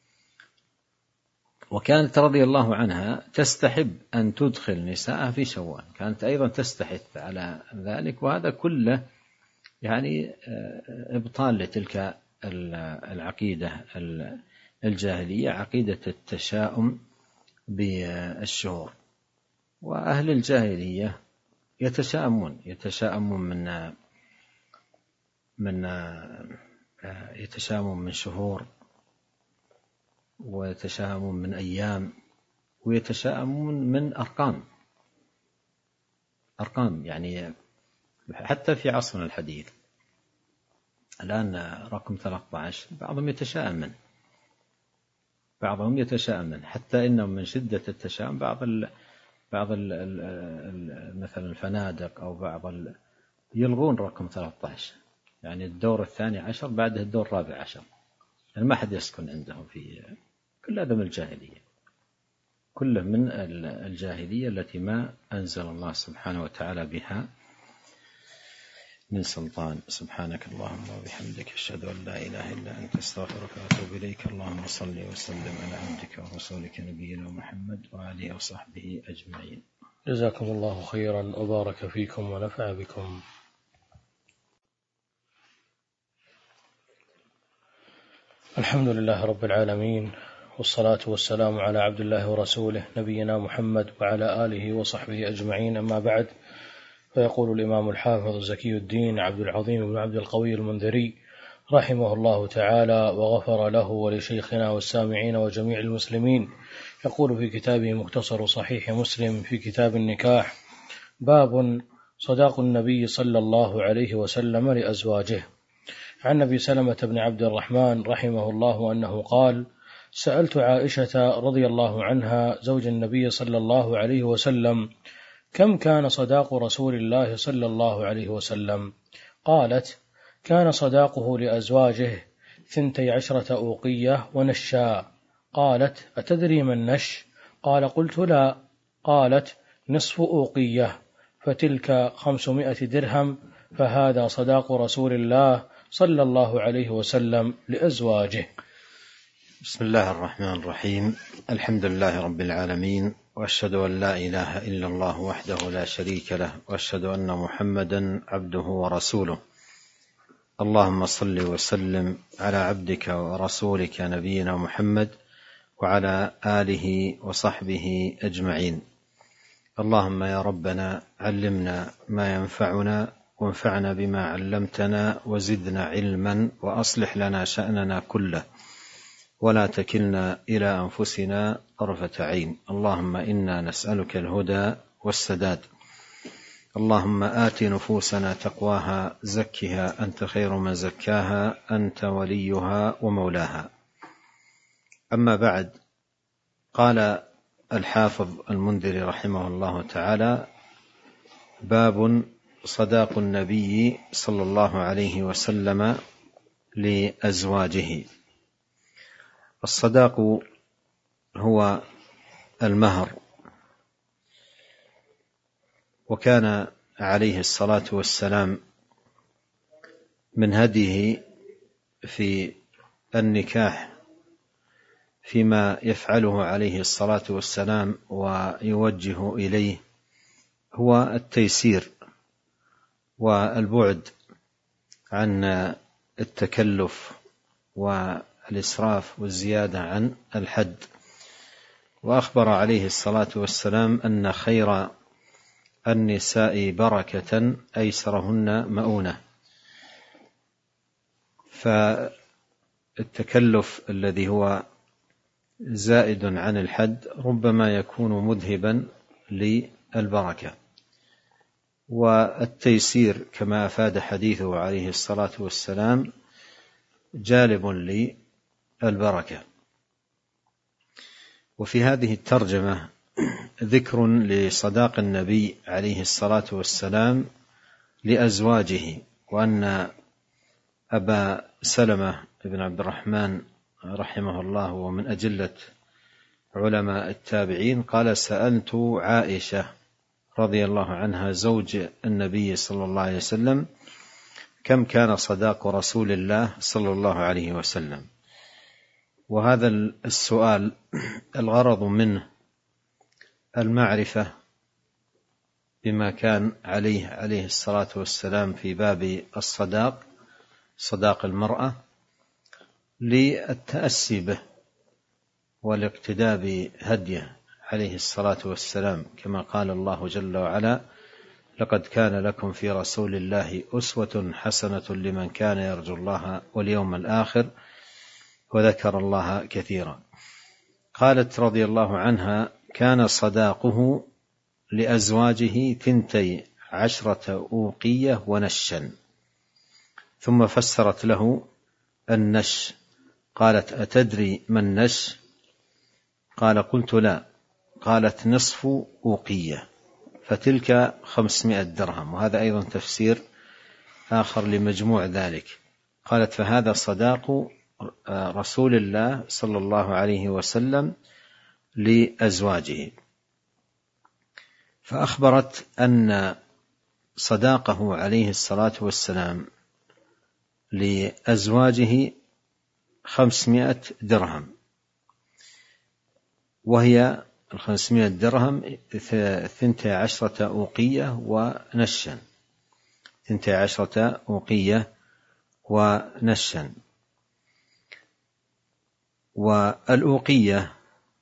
وكانت رضي الله عنها تستحب أن تدخل نساءها في شوال، كانت أيضا تستحث على ذلك. وهذا كله يعني إبطال لتلك العقيدة الجاهلية، عقيدة التشاؤم بالشهور. وأهل الجاهلية يتشاءمون يتشاءمون من من يتشاءمون من شهور، ويتشاءمون من أيام، ويتشاءمون من أرقام أرقام يعني حتى في عصرنا الحديث الآن رقم ثلاثة عشر بعضهم يتشاءم منه بعضهم يتشاءم منه حتى إنهم من شدة التشاؤم بعض ال بعض ال ال مثلا الفنادق أو بعض ال يلغون رقم ثلاثة عشر، يعني الدور الثاني عشر بعده الدور الرابع عشر، يعني ما حد يسكن عندهم. في كل هذا من الجاهلية، كله من الجاهلية التي ما أنزل الله سبحانه وتعالى بها من سلطان. سبحانك اللهم وبحمدك، أشهد أن لا إله إلا أنت، أستغفرك وأتوب إليك. اللهم صل وسلم على عبدك ورسولك نبينا محمد وآله وصحبه أجمعين. جزاكم الله خيرا وبارك فيكم ونفع بكم. الحمد لله رب العالمين، والصلاة والسلام على عبد الله ورسوله نبينا محمد وعلى آله وصحبه أجمعين، أما بعد. فيقول الإمام الحافظ زكي الدين عبد العظيم بن عبد القوي المنذري رحمه الله تعالى وغفر له ولشيخنا والسامعين وجميع المسلمين، يقول في كتابه مختصر صحيح مسلم في كتاب النكاح: باب صداق النبي صلى الله عليه وسلم لأزواجه. عن أبي سلمة بن عبد الرحمن رحمه الله أنه قال: سألت عائشة رضي الله عنها زوج النبي صلى الله عليه وسلم: كم كان صداق رسول الله صلى الله عليه وسلم؟ قالت: كان صداقه لأزواجه ثنتي عشرة أوقية ونشاء. قالت: أتدري ما النش؟ قال: قلت لا. قالت: نصف أوقية، فتلك خمسمائة درهم، فهذا صداق رسول الله صلى الله عليه وسلم لأزواجه. بسم الله الرحمن الرحيم. الحمد لله رب العالمين، وأشهد أن لا إله إلا الله وحده لا شريك له، وأشهد أن محمدا عبده ورسوله. اللهم صل وسلم على عبدك ورسولك نبينا محمد وعلى آله وصحبه أجمعين. اللهم يا ربنا علمنا ما ينفعنا، وانفعنا بما علمتنا، وزدنا علما، وأصلح لنا شأننا كله، ولا تكلنا إلى أنفسنا طرفة عين. اللهم إنا نسألك الهدى والسداد. اللهم آت نفوسنا تقواها، زكها أنت خير من زكاها، أنت وليها ومولاها. أما بعد، قال الحافظ المنذري رحمه الله تعالى: باب صداق النبي صلى الله عليه وسلم لأزواجه. الصداق هو المهر، وكان عليه الصلاة والسلام من هديه في النكاح فيما يفعله عليه الصلاة والسلام ويوجه إليه هو التيسير والبعد عن التكلف والإسراف والزيادة عن الحد. وأخبر عليه الصلاة والسلام أن خير النساء بركة أيسرهن مؤونة. فالتكلف الذي هو زائد عن الحد ربما يكون مذهبا للبركة، والتيسير كما أفاد حديثه عليه الصلاة والسلام جالب للبركة. وفي هذه الترجمة ذكر لصداق النبي عليه الصلاة والسلام لأزواجه، وأن أبا سلمة بن عبد الرحمن رحمه الله ومن أجلة علماء التابعين قال: سألت عائشة رضي الله عنها زوج النبي صلى الله عليه وسلم: كم كان صداق رسول الله صلى الله عليه وسلم؟ وهذا السؤال الغرض منه المعرفة بما كان عليه عليه الصلاة والسلام في باب الصداق، صداق المرأة، للتأسي به والاقتداء بهديه عليه الصلاة والسلام، كما قال الله جل وعلا: لقد كان لكم في رسول الله أسوة حسنة لمن كان يرجو الله واليوم الآخر وذكر الله كثيرا. قالت رضي الله عنها: كان صداقه لأزواجه ثنتي عشرة أوقية ونشا. ثم فسرت له النش، قالت: أتدري ما النش؟ قال: قلت لا. قالت: نصف أوقية، فتلك خمسمائة درهم. وهذا أيضا تفسير آخر لمجموع ذلك. قالت: فهذا صداق رسول الله صلى الله عليه وسلم لأزواجه. فأخبرت أن صداقه عليه الصلاة والسلام لأزواجه خمسمائة درهم، وهي الخمسمائة درهم ثنتي عشرة أوقية ونشا، ثنتي عشرة أوقية ونشا. والأوقية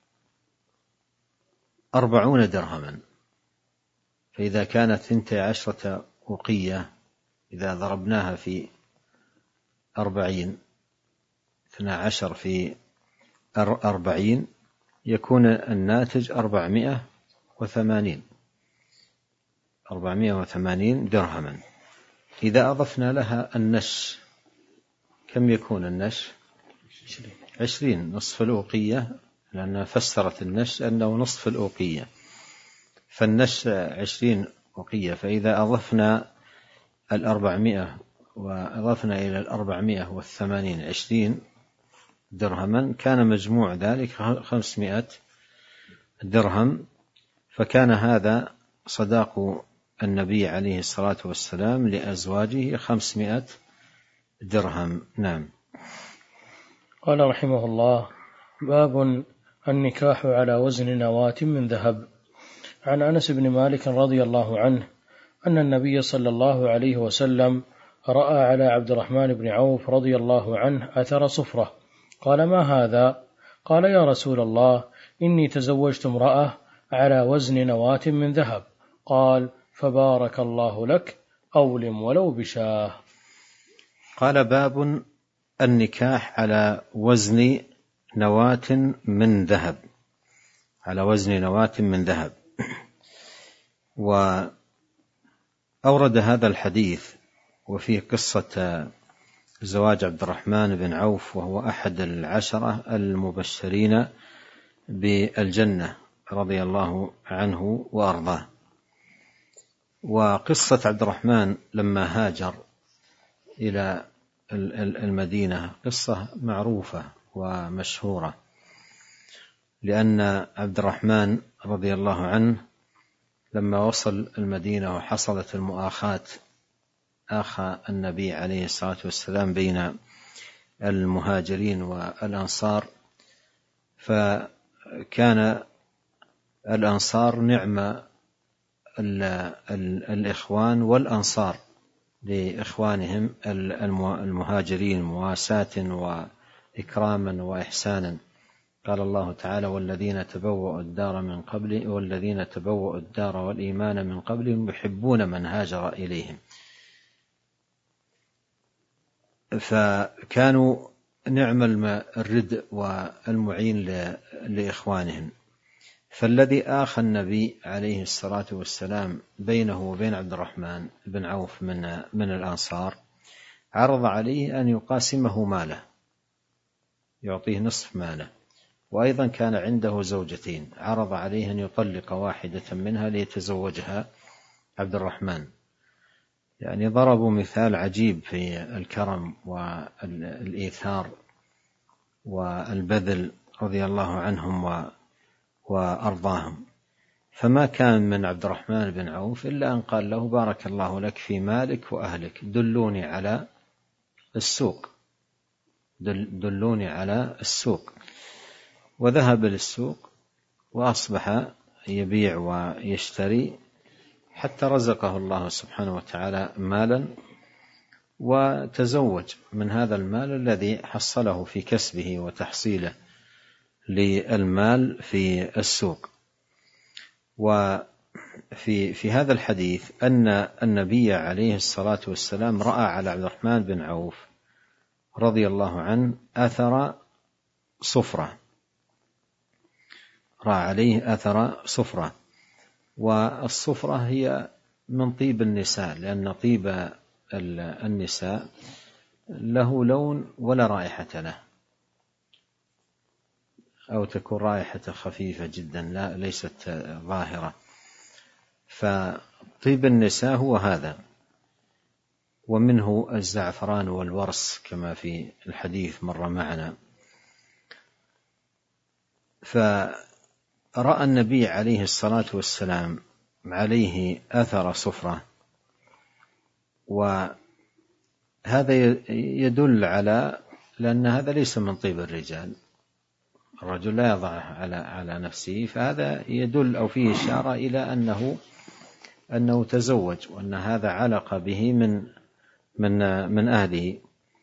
أربعون درهما، فإذا كانت ثنتي عشرة أوقية إذا ضربناها في أربعين، اثنا عشر في أربعين، يكون الناتج أربعمائة وثمانين أربعمائة وثمانين درهما. إذا أضفنا لها النش كم يكون النش؟ عشرين، نصف الأوقية، لأنها فسرت النش أنه نصف الأوقية، فالنش عشرين أوقية. فإذا أضفنا الأربعمائة وأضفنا إلى الأربعمائة والثمانين عشرين درهما، كان مجموع ذلك خمسمائة درهم. فكان هذا صداق النبي عليه الصلاة والسلام لأزواجه خمسمائة درهم. نعم. قال رحمه الله: باب النكاح على وزن نواة من ذهب. عن أنس بن مالك رضي الله عنه أن النبي صلى الله عليه وسلم رأى على عبد الرحمن بن عوف رضي الله عنه أثر صفرة، قال: ما هذا؟ قال: يا رسول الله، إني تزوجت امرأة على وزن نواة من ذهب. قال: فبارك الله لك، أولم ولو بشاه. قال: باب النكاح على وزن نواة من ذهب، على وزن نواة من ذهب. وأورد هذا الحديث وفيه قصة زواج عبد الرحمن بن عوف، وهو أحد العشرة المبشرين بالجنة رضي الله عنه وأرضاه. وقصة عبد الرحمن لما هاجر إلى المدينة قصة معروفة ومشهورة، لأن عبد الرحمن رضي الله عنه لما وصل المدينة وحصلت المؤاخاة، آخى النبي عليه الصلاة والسلام بين المهاجرين والأنصار، فكان الأنصار نعم الإخوان والأنصار لإخوانهم المهاجرين مواساة وإكراما وإحسانا. قال الله تعالى: والذين تبوأوا الدار من قبل والذين تبوأوا الدار والإيمان من قبلهم يحبون من هاجر إليهم. فكانوا نعم الردء والمعين لإخوانهم. فالذي آخى النبي عليه الصلاة والسلام بينه وبين عبد الرحمن بن عوف من من الأنصار عرض عليه أن يقاسمه ماله، يعطيه نصف ماله. وأيضا كان عنده زوجتين، عرض عليه أن يطلق واحدة منها ليتزوجها عبد الرحمن. يعني ضربوا مثال عجيب في الكرم والإيثار والبذل رضي الله عنهم وأرضاهم. فما كان من عبد الرحمن بن عوف إلا أن قال له: بارك الله لك في مالك وأهلك، دلوني على السوق، دلوني على السوق. وذهب للسوق وأصبح يبيع ويشتري حتى رزقه الله سبحانه وتعالى مالا، وتزوج من هذا المال الذي حصله في كسبه وتحصيله للمال في السوق. وفي في هذا الحديث أن النبي عليه الصلاة والسلام رأى على عبد الرحمن بن عوف رضي الله عنه أثر صفرة، رأى عليه أثر صفرة. والصفرة هي من طيب النساء، لأن طيب النساء له لون ولا رائحة له، أو تكون رائحة خفيفة جدا، لا ليست ظاهرة. فطيب النساء هو هذا، ومنه الزعفران والورس كما في الحديث مر معنا. فرأى النبي عليه الصلاة والسلام عليه أثر صفرة، وهذا يدل على، لأن هذا ليس من طيب الرجال، الرجل لا يضع على على نفسه، فهذا يدل أو فيه إشارة إلى أنه أنه تزوج، وأن هذا علق به من من من أهله.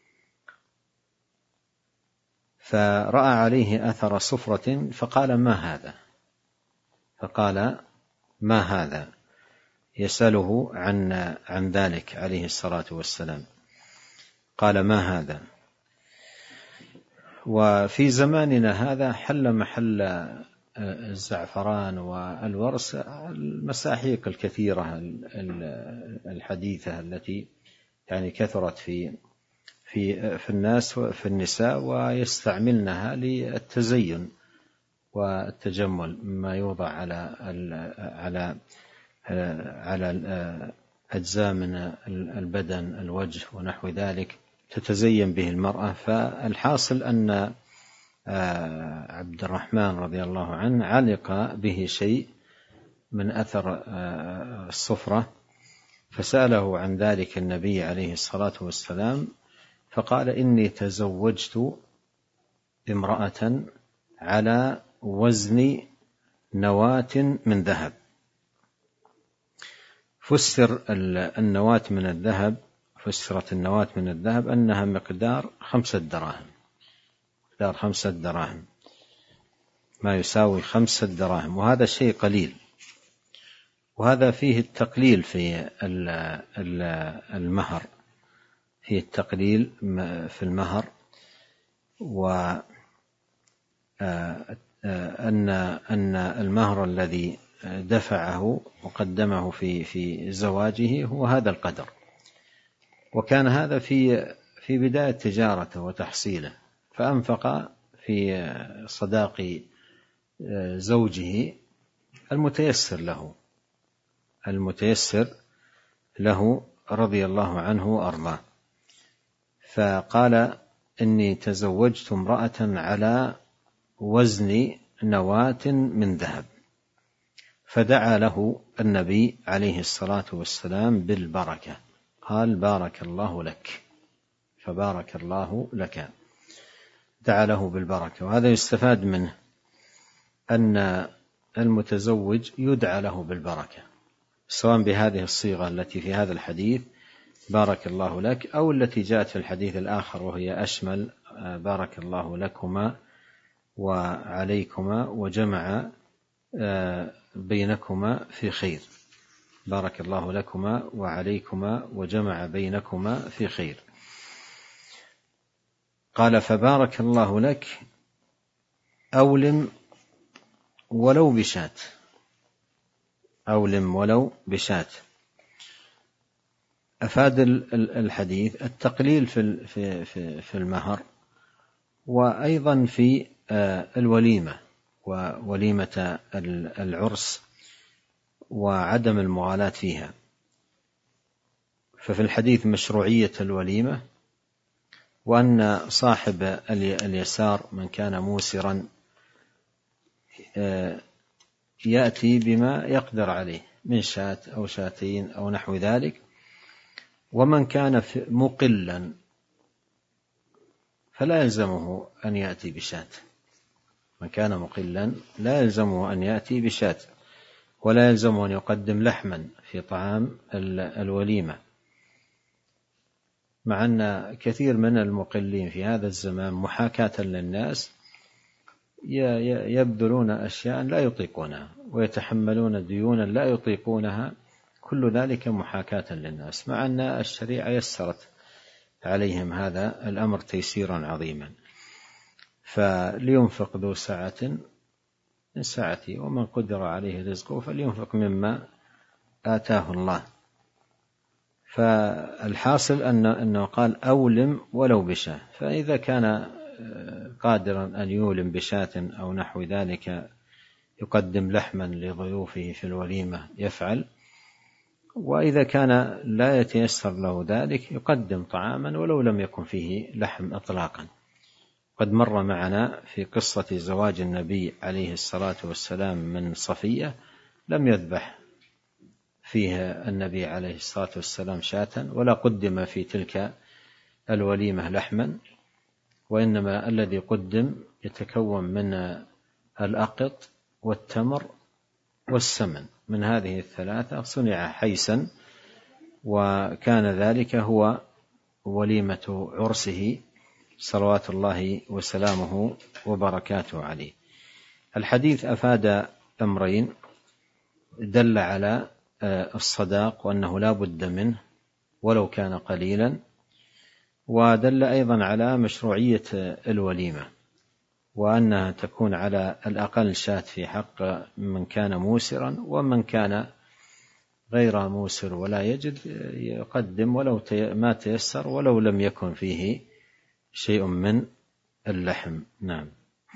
فرأى عليه أثر صفرة فقال: ما هذا؟ فقال: ما هذا؟ يسأله عن عن ذلك عليه الصلاة والسلام. قال: ما هذا؟ وفي زماننا هذا حل محل الزعفران والورس المساحيق الكثيرة الحديثة التي يعني كثرت في في في الناس في النساء، ويستعملنها للتزين والتجمل، مما يوضع على على على أجزاء من البدن، الوجه ونحو ذلك، تتزين به المرأة. فالحاصل أن عبد الرحمن رضي الله عنه علق به شيء من أثر الصفرة، فسأله عن ذلك النبي عليه الصلاة والسلام، فقال: إني تزوجت امرأة على وزن نواة من ذهب. فسر النواة من الذهب فسرت النواة من الذهب أنها مقدار خمسة دراهم، مقدار خمسة دراهم، ما يساوي خمسة دراهم، وهذا شيء قليل. وهذا فيه التقليل في المهر، فيه التقليل في المهر، وأن أن المهر الذي دفعه وقدمه في في زواجه هو هذا القدر. وكان هذا في في بداية تجارته وتحصيله، فأنفق في صداق زوجه المتيسر له المتيسر له رضي الله عنه وأرضاه. فقال: إني تزوجت امرأة على وزن نواة من ذهب. فدعا له النبي عليه الصلاة والسلام بالبركة، قال: بارك الله لك، فبارك الله لك، دعا له بالبركة. وهذا يستفاد منه أن المتزوج يدعى له بالبركة، سواء بهذه الصيغة التي في هذا الحديث بارك الله لك، أو التي جاءت في الحديث الآخر وهي أشمل: بارك الله لكما وعليكما وجمع بينكما في خير. بارك الله لكما وعليكما وجمع بينكما في خير. قال: فبارك الله لك أولم ولو بشاة، أولم ولو بشاة. أفاد الحديث التقليل في في في المهر، وأيضا في الوليمة ووليمة العرس وعدم المغالاة فيها. ففي الحديث مشروعية الوليمة، وأن صاحب اليسار من كان موسرا يأتي بما يقدر عليه من شاة أو شاتين أو نحو ذلك، ومن كان مقلا فلا يلزمه أن يأتي بشاة. من كان مقلا لا يلزمه أن يأتي بشاة، ولا يلزمه أن يقدم لحما في طعام الوليمة، مع أن كثير من المقلين في هذا الزمان محاكاة للناس يبذلون أشياء لا يطيقونها، ويتحملون ديونا لا يطيقونها، كل ذلك محاكاة للناس، مع أن الشريعة يسرت عليهم هذا الأمر تيسيرا عظيما. فلينفق ذو سعة من سعته، ومن قدر عليه رزقه فلينفق مما آتاه الله. فالحاصل أن أنه قال: أولم ولو بشاة. فإذا كان قادرا أن يولم بشاة أو نحو ذلك، يقدم لحما لضيوفه في الوليمة يفعل. وإذا كان لا يتيسر له ذلك يقدم طعاما ولو لم يكن فيه لحم إطلاقا. قد مر معنا في قصة زواج النبي عليه الصلاة والسلام من صفية، لم يذبح في فيه النبي عليه الصلاة والسلام شاة، ولا قدم في تلك الوليمة لحما، وإنما الذي قدم يتكون من الأقط والتمر والسمن، من هذه الثلاثة صنع حيسا، وكان ذلك هو وليمة عرسه صلوات الله وسلامه وبركاته عليه. الحديث أفاد أمرين: دل على الصداق وأنه لا بد منه ولو كان قليلا، ودل أيضا على مشروعية الوليمة، وأنها تكون على الأقل شاة في حق من كان موسرا، ومن كان غير موسر ولا يجد يقدم ولو ما تيسر ولو لم يكن فيه شيء من اللحم. نعم.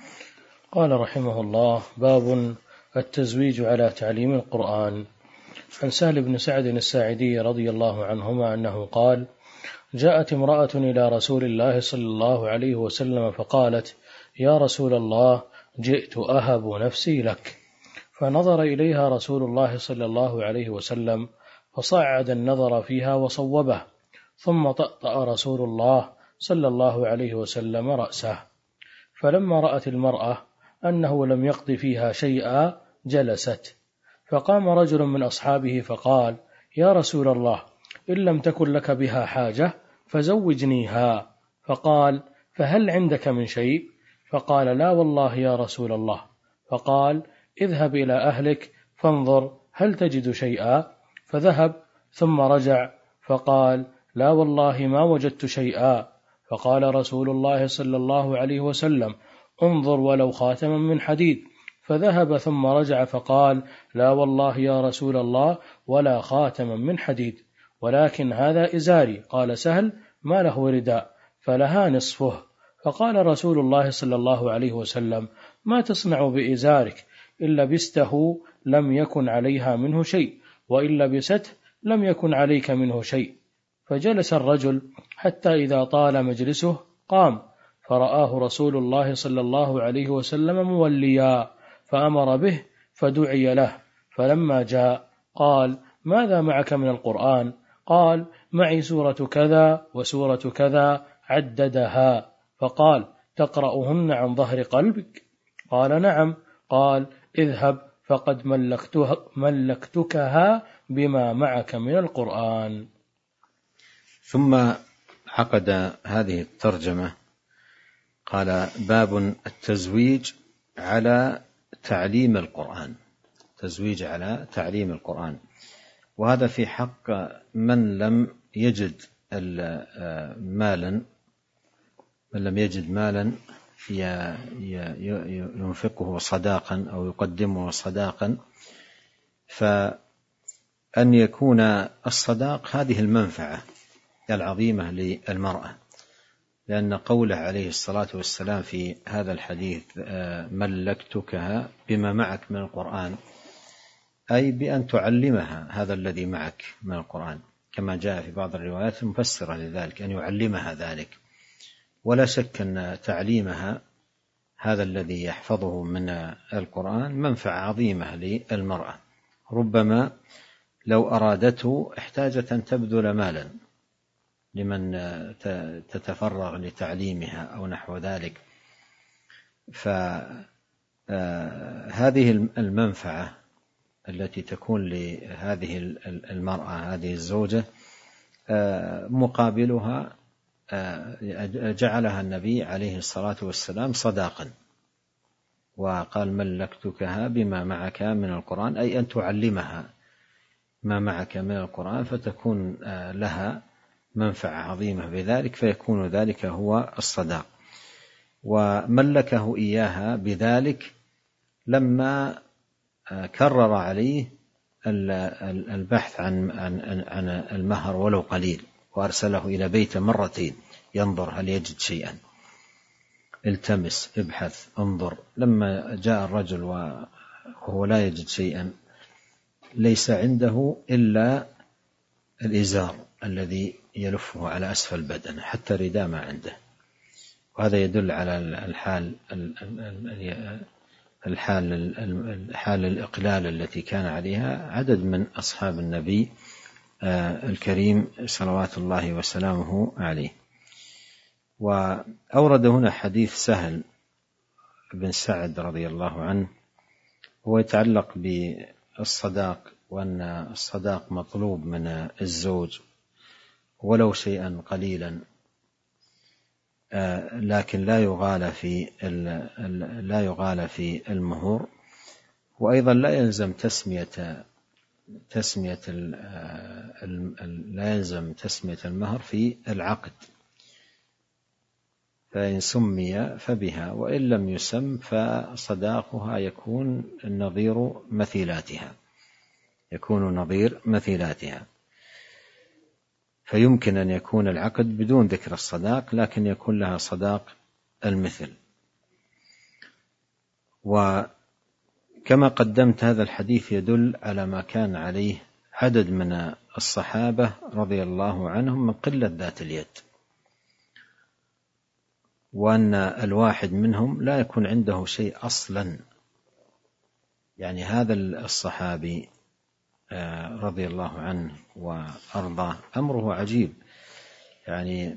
قال رحمه الله: باب التزويج على تعليم القرآن. عن سهل بن سعد الساعدي رضي الله عنهما أنه قال: جاءت امرأة إلى رسول الله صلى الله عليه وسلم فقالت: يا رسول الله، جئت أهب نفسي لك. فنظر إليها رسول الله صلى الله عليه وسلم فصعد النظر فيها وصوبه، ثم طأطأ رسول الله صلى الله عليه وسلم رأسه. فلما رأت المرأة أنه لم يقض فيها شيئا جلست، فقام رجل من أصحابه فقال: يا رسول الله، إن لم تكن لك بها حاجة فزوجنيها. فقال: فهل عندك من شيء؟ فقال: لا والله يا رسول الله. فقال: اذهب إلى أهلك فانظر هل تجد شيئا. فذهب ثم رجع فقال: لا والله ما وجدت شيئا. فقال رسول الله صلى الله عليه وسلم: انظر ولو خاتما من حديد. فذهب ثم رجع فقال: لا والله يا رسول الله ولا خاتما من حديد، ولكن هذا إزاري. قال سهل: ما له رداء؟ فلها نصفه. فقال رسول الله صلى الله عليه وسلم: ما تصنع بإزارك؟ إن لبسته لم يكن عليها منه شيء، وإن لبسته لم يكن عليك منه شيء. فجلس الرجل حتى إذا طال مجلسه قام، فرآه رسول الله صلى الله عليه وسلم موليا، فأمر به فدعي له. فلما جاء قال: ماذا معك من القرآن؟ قال: معي سورة كذا وسورة كذا، عددها. فقال: تقرأهن عن ظهر قلبك؟ قال: نعم. قال: اذهب فقد ملكتكها بما معك من القرآن. ثم عقد هذه الترجمة قال: باب التزويج على تعليم القرآن. تزويج على تعليم القرآن، وهذا في حق من لم يجد مالا من لم يجد مالا ينفقه صداقا أو يقدمه صداقا، فأن يكون الصداق هذه المنفعة العظيمة للمرأة، لأن قوله عليه الصلاة والسلام في هذا الحديث: ملكتكها بما معك من القرآن، أي بأن تعلمها هذا الذي معك من القرآن، كما جاء في بعض الروايات المفسرة لذلك أن يعلمها ذلك. ولا شك أن تعليمها هذا الذي يحفظه من القرآن منفعة عظيمة للمرأة، ربما لو أرادته احتاجت أن تبذل مالا لمن تتفرغ لتعليمها أو نحو ذلك. فهذه المنفعة التي تكون لهذه المرأة هذه الزوجة مقابلها جعلها النبي عليه الصلاة والسلام صداقا، وقال: ملكتكها بما معك من القرآن، أي أن تعلمها ما معك من القرآن، فتكون لها منفعة عظيمة بذلك، فيكون ذلك هو الصداق. وملكه إياها بذلك لما كرر عليه البحث عن عن المهر ولو قليل، وأرسله إلى بيته مرتين ينظر هل يجد شيئا، التمس، ابحث، انظر. لما جاء الرجل وهو لا يجد شيئا، ليس عنده إلا الإزار الذي يلفه على أسفل البدن، حتى رداء ما عنده. وهذا يدل على الحال الحال حال الإقلال التي كان عليها عدد من أصحاب النبي الكريم صلوات الله وسلامه عليه. وأورد هنا حديث سهل بن سعد رضي الله عنه، هو يتعلق بالصداق، وأن الصداق مطلوب من الزوج ولو شيئا قليلا، لكن لا يغالى في لا يغالى في المهور. وأيضا لا يلزم تسمية تسمية لا يلزم تسمية المهر في العقد، فإن سمي فبها، وإن لم يسم فصداقها يكون نظير مثيلاتها يكون نظير مثيلاتها فيمكن أن يكون العقد بدون ذكر الصداق، لكن يكون لها صداق المثل. وكما قدمت، هذا الحديث يدل على ما كان عليه عدد من الصحابة رضي الله عنهم من قلة ذات اليد، وأن الواحد منهم لا يكون عنده شيء أصلا. يعني هذا الصحابي رضي الله عنه وأرضاه أمره عجيب، يعني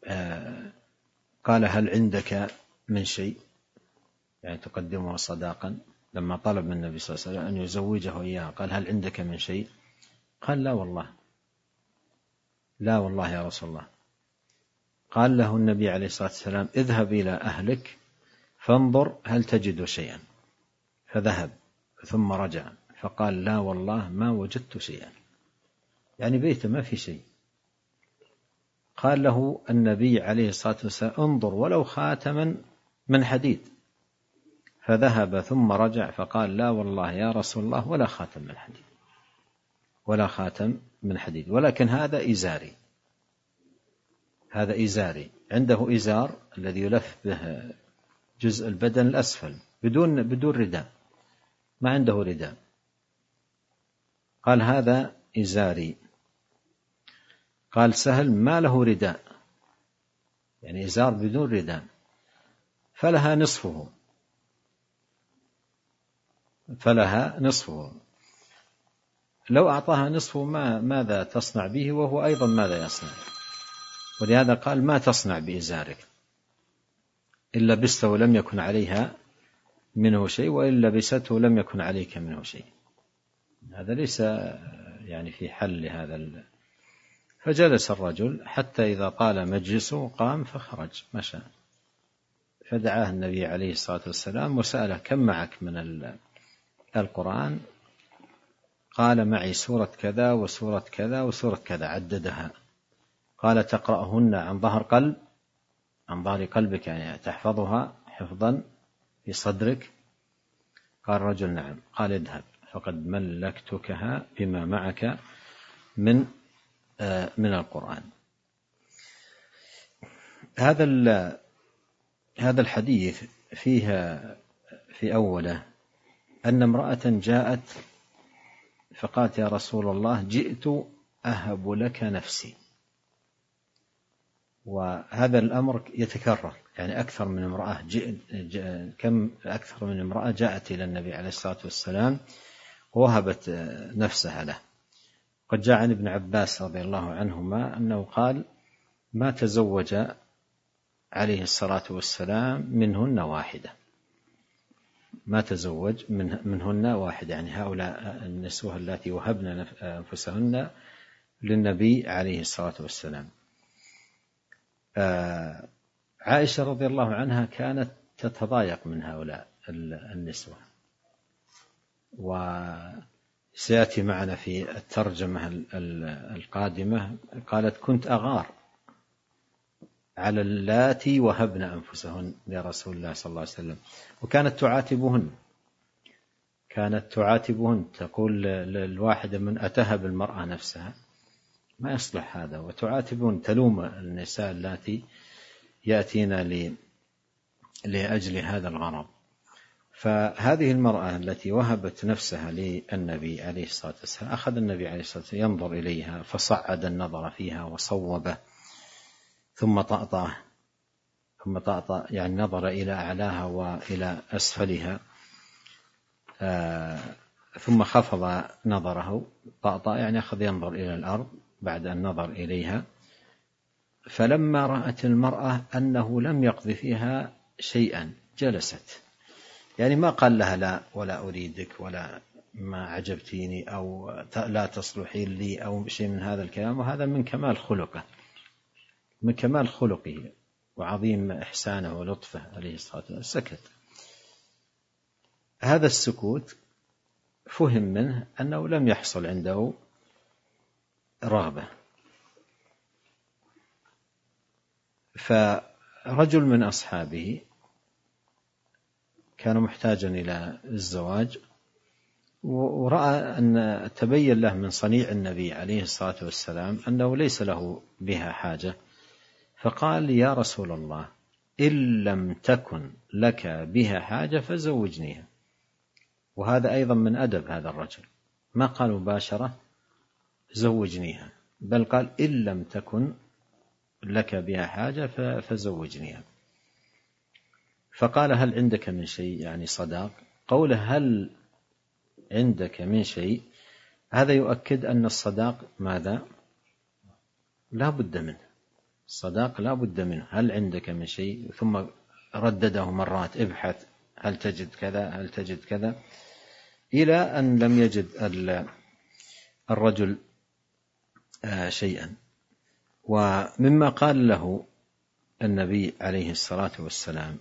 قال: هل عندك من شيء؟ يعني تقدمه صداقا. لما طلب من النبي صلى الله عليه وسلم أن يزوجه إياه قال: هل عندك من شيء؟ قال: لا والله، لا والله يا رسول الله. قال له النبي عليه الصلاة والسلام: اذهب إلى أهلك فانظر هل تجد شيئا. فذهب ثم رجع فقال: لا والله ما وجدت شيئا، يعني بيته ما في شيء. قال له النبي عليه الصلاة والسلام: انظر ولو خاتما من حديد. فذهب ثم رجع فقال: لا والله يا رسول الله ولا خاتم من حديد، ولا خاتم من حديد، ولكن هذا إزاري، هذا إزاري. عنده إزار الذي يلف به جزء البدن الأسفل بدون بدون رداء، ما عنده رداء. قال: هذا إزاري. قال سهل: ما له رداء، يعني إزار بدون رداء. فلها نصفه فلها نصفه لو أعطاها نصفه ما ماذا تصنع به، وهو أيضا ماذا يصنع؟ ولهذا قال: ما تصنع بإزارك؟ إن لبسته ولم يكن عليها منه شيء، وإن لبسته لم يكن عليك منه شيء. هذا ليس يعني في حل هذا ال... فجلس الرجل حتى إذا طال مجلسه قام فخرج مشى. فدعاه النبي عليه الصلاة والسلام وسأله: كم معك من القرآن؟ قال: معي سورة كذا وسورة كذا وسورة كذا، عددها. قال: تقرأهن عن ظهر قلب عن ظهر قلبك، يعني تحفظها حفظا في صدرك؟ قال الرجل: نعم. قال: اذهب فقد ملكتكها بما معك من من القرآن. هذا هذا الحديث فيها في أوله أن امرأة جاءت فقالت: يا رسول الله جئت أهب لك نفسي. وهذا الأمر يتكرر، يعني أكثر من امرأة كم أكثر من امرأة جاءت إلى النبي عليه الصلاة والسلام ووهبت نفسها له. قد جاء عن ابن عباس رضي الله عنهما أنه قال: ما تزوج عليه الصلاة والسلام منهن واحدة، ما تزوج من منهن واحدة، يعني هؤلاء النسوة التي وهبن أنفسهن للنبي عليه الصلاة والسلام. عائشة رضي الله عنها كانت تتضايق من هؤلاء النسوة، وسيأتي معنا في الترجمة القادمة. قالت: كنت أغار على اللاتي وهبن أنفسهن لرسول الله صلى الله عليه وسلم، وكانت تعاتبهن كانت تعاتبهن تقول للواحدة: من أتهب المرأة نفسها، ما يصلح هذا، وتعاتبهن تلوم النساء اللاتي يأتين لأجل هذا الغرض. فهذه المرأة التي وهبت نفسها للنبي عليه الصلاة والسلام أخذ النبي عليه الصلاة والسلام ينظر إليها فصعد النظر فيها وصوبه ثم طأطأ ثم طأطأ يعني نظر إلى أعلاها وإلى أسفلها ثم خفض نظره طأطأ، يعني أخذ ينظر إلى الأرض بعد أن نظر إليها. فلما رأت المرأة أنه لم يقض فيها شيئا جلست، يعني ما قال لها لا ولا أريدك ولا ما عجبتيني أو لا تصلحين لي أو شيء من هذا الكلام. وهذا من كمال خلقه من كمال خلقه وعظيم إحسانه ولطفه عليه الصلاة والسلام. سكت. هذا السكوت فهم منه أنه لم يحصل عنده رغبة. فرجل من أصحابه كان محتاجا إلى الزواج، ورأى أن تبين له من صنيع النبي عليه الصلاة والسلام أنه ليس له بها حاجة، فقال يا رسول الله إن لم تكن لك بها حاجة فزوجنيها. وهذا أيضا من أدب هذا الرجل، ما قال مباشرة زوجنيها، بل قال إن لم تكن لك بها حاجة فزوجنيها. فقال هل عندك من شيء، يعني صداق. قوله هل عندك من شيء هذا يؤكد أن الصداق ماذا؟ لا بد منه. الصداق لا بد منه. هل عندك من شيء؟ ثم ردده مرات ابحث هل تجد كذا هل تجد كذا، إلى أن لم يجد الرجل شيئا. ومما قال له النبي عليه الصلاة والسلام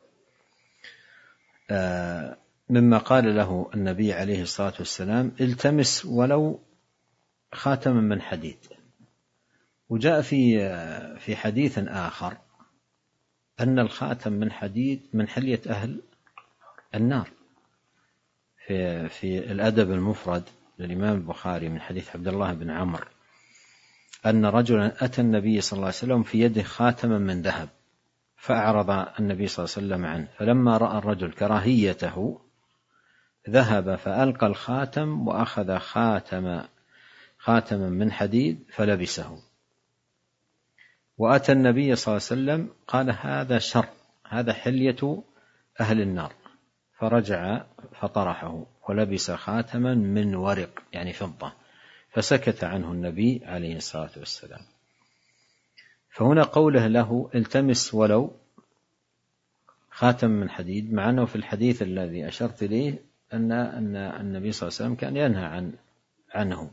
مما قال له النبي عليه الصلاة والسلام التمس ولو خاتما من حديد. وجاء في في حديث آخر أن الخاتم من حديد من حلية أهل النار. في في الأدب المفرد للإمام البخاري من حديث عبد الله بن عمرو أن رجلا أتى النبي صلى الله عليه وسلم في يده خاتما من ذهب، فأعرض النبي صلى الله عليه وسلم عنه، فلما رأى الرجل كراهيته ذهب فألقى الخاتم وأخذ خاتم خاتما من حديد فلبسه. وأتى النبي صلى الله عليه وسلم قال هذا شر، هذا حلية أهل النار، فرجع فطرحه ولبس خاتما من ورق يعني فضة، فسكت عنه النبي عليه الصلاة والسلام. فهنا قوله له التمس ولو خاتم من حديد، مع أنه في الحديث الذي أشرت إليه أن أن النبي صلى الله عليه وسلم كان ينهى عن عنه.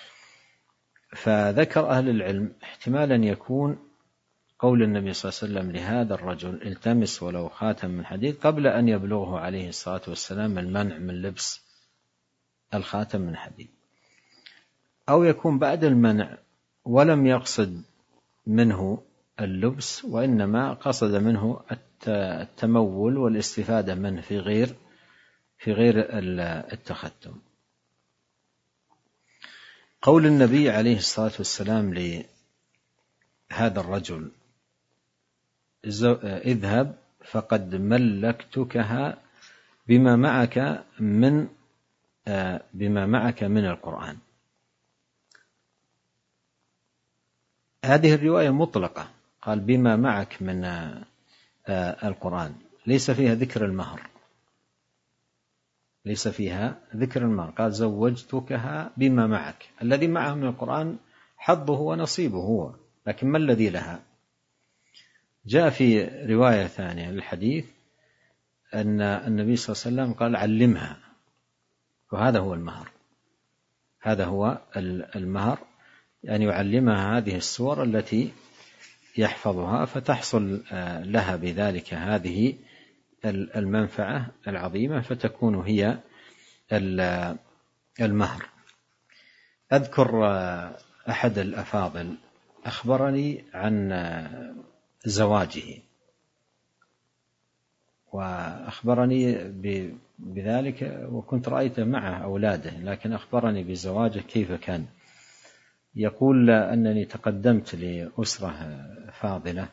فذكر أهل العلم احتمالا يكون قول النبي صلى الله عليه وسلم لهذا الرجل التمس ولو خاتم من حديد قبل أن يبلغه عليه الصلاة والسلام المنع من لبس الخاتم من حديد، أو يكون بعد المنع ولم يقصد منه اللبس وإنما قصد منه التمول والاستفادة منه في غير في غير التختم. قول النبي عليه الصلاة والسلام لهذا الرجل اذهب فقد ملكتكها بما معك من بما معك من القرآن، هذه الرواية مطلقة، قال بما معك من القرآن، ليس فيها ذكر المهر، ليس فيها ذكر المهر، قال زوجتكها بما معك. الذي معه من القرآن حظه ونصيبه هو، لكن ما الذي لها؟ جاء في رواية ثانية للحديث أن النبي صلى الله عليه وسلم قال علمها، وهذا هو المهر، هذا هو المهر، يعني يعلمها هذه السور التي يحفظها، فتحصل لها بذلك هذه المنفعة العظيمة، فتكون هي المهر. أذكر أحد الأفاضل أخبرني عن زواجه، وأخبرني بذلك وكنت رأيته مع أولاده، لكن أخبرني بزواجه كيف كان. يقول أنني تقدمت لأسرة فاضلة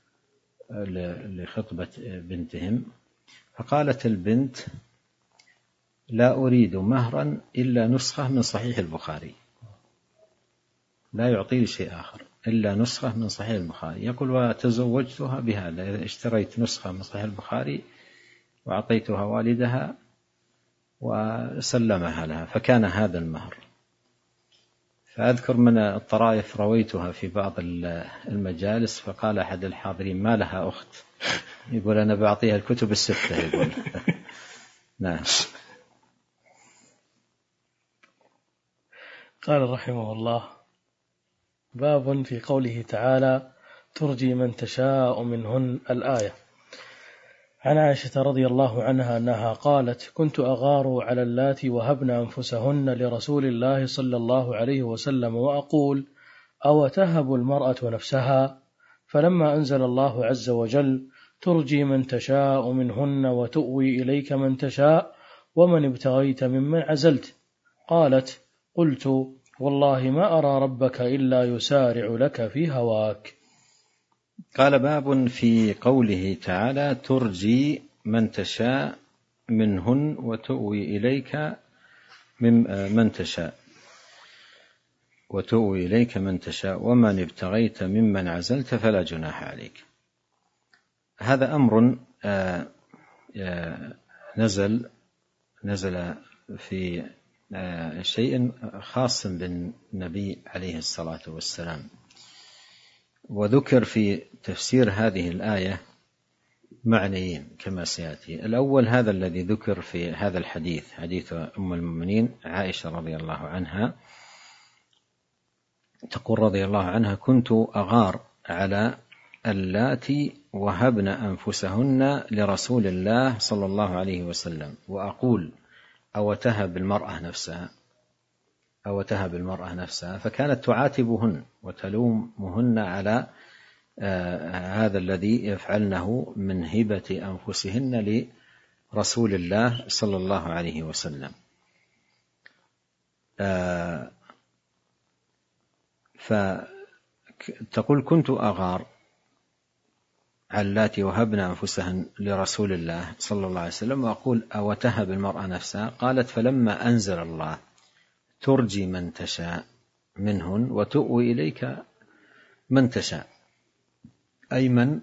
لخطبة بنتهم، فقالت البنت لا أريد مهرا إلا نسخة من صحيح البخاري، لا يعطيني شيء آخر إلا نسخة من صحيح البخاري. يقول وتزوجتها بهذا، اشتريت نسخة من صحيح البخاري وأعطيتها والدها وسلمها لها، فكان هذا المهر. فأذكر من الطرائف رويتها في بعض المجالس، فقال أحد الحاضرين: ما لها أخت؟ يقول: أنا بعطيها الكتب الستة. يقول نعم. قال رحمه الله: باب في قوله تعالى: ترجي من تشاء منهن، الآية. عن عائشة رضي الله عنها أنها قالت: كنت أغار على اللاتي وهبن أنفسهن لرسول الله صلى الله عليه وسلم وأقول: أو تهب المرأة نفسها؟ فلما أنزل الله عز وجل: ترجي من تشاء منهن وتؤوي إليك من تشاء ومن ابتغيت ممن عزلت، قالت: قلت: والله ما أرى ربك إلا يسارع لك في هواك. قال: باب في قوله تعالى: ترجي من تشاء منهن وتؤوي إليك من تشاء وتؤوي إليك من تشاء ومن ابتغيت ممن عزلت فلا جناح عليك. هذا أمر نزل نزل في شيء خاص بالنبي عليه الصلاة والسلام، وذكر في تفسير هذه الآية معنيين كما سيأتي. الأول هذا الذي ذكر في هذا الحديث، حديث أم المؤمنين عائشة رضي الله عنها، تقول رضي الله عنها: كنت أغار على اللاتي وهبن أنفسهن لرسول الله صلى الله عليه وسلم وأقول: أو تهب المرأة نفسها أو تهب المرأة نفسها، فكانت تعاتبهن وتلومهن على آه هذا الذي يفعلنه من هبة أنفسهن لرسول الله صلى الله عليه وسلم. آه فتقول: كنت أغار على اللاتي وهبن أنفسهن لرسول الله صلى الله عليه وسلم وأقول: أو تهب المرأة نفسها؟ قالت: فلما أنزل الله: ترجي من تشاء منهن وتؤوي إليك من تشاء، أي من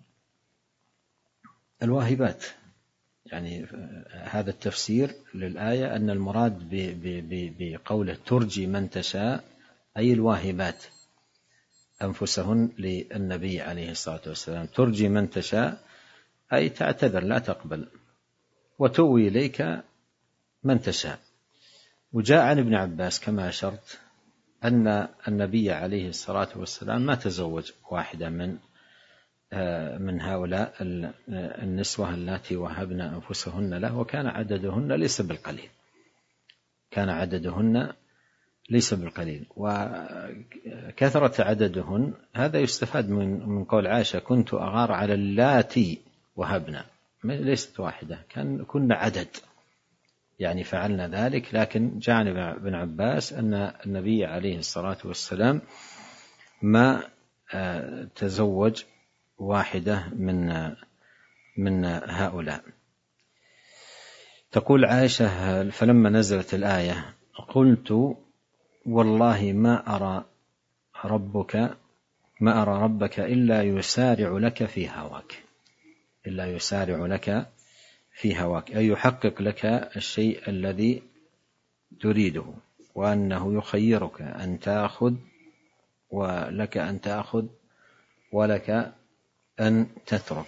الواهبات. يعني هذا التفسير للآية أن المراد بقوله ترجي من تشاء أي الواهبات أنفسهن للنبي عليه الصلاة والسلام. ترجي من تشاء أي تعتذر لا تقبل، وتؤوي إليك من تشاء. وجاء عن ابن عباس كما أشرت أن النبي عليه الصلاة والسلام ما تزوج واحدة من من هؤلاء النسوة اللاتي وهبن أنفسهن له، وكان عددهن ليس بالقليل كان عددهن ليس بالقليل وكثرة عددهن هذا يستفاد من من قول عائشة: كنت أغار على اللاتي وهبنا، ليست واحدة، كان كنا عدد، يعني فعلنا ذلك. لكن جاء عن ابن عباس أن النبي عليه الصلاة والسلام ما تزوج واحدة من من هؤلاء. تقول عائشة: فلما نزلت الآية قلت: والله ما أرى ربك ما أرى ربك إلا يسارع لك في هواك إلا يسارع لك في هواك أي يحقق لك الشيء الذي تريده، وأنه يخيرك أن تأخذ ولك أن تأخذ ولك أن تترك.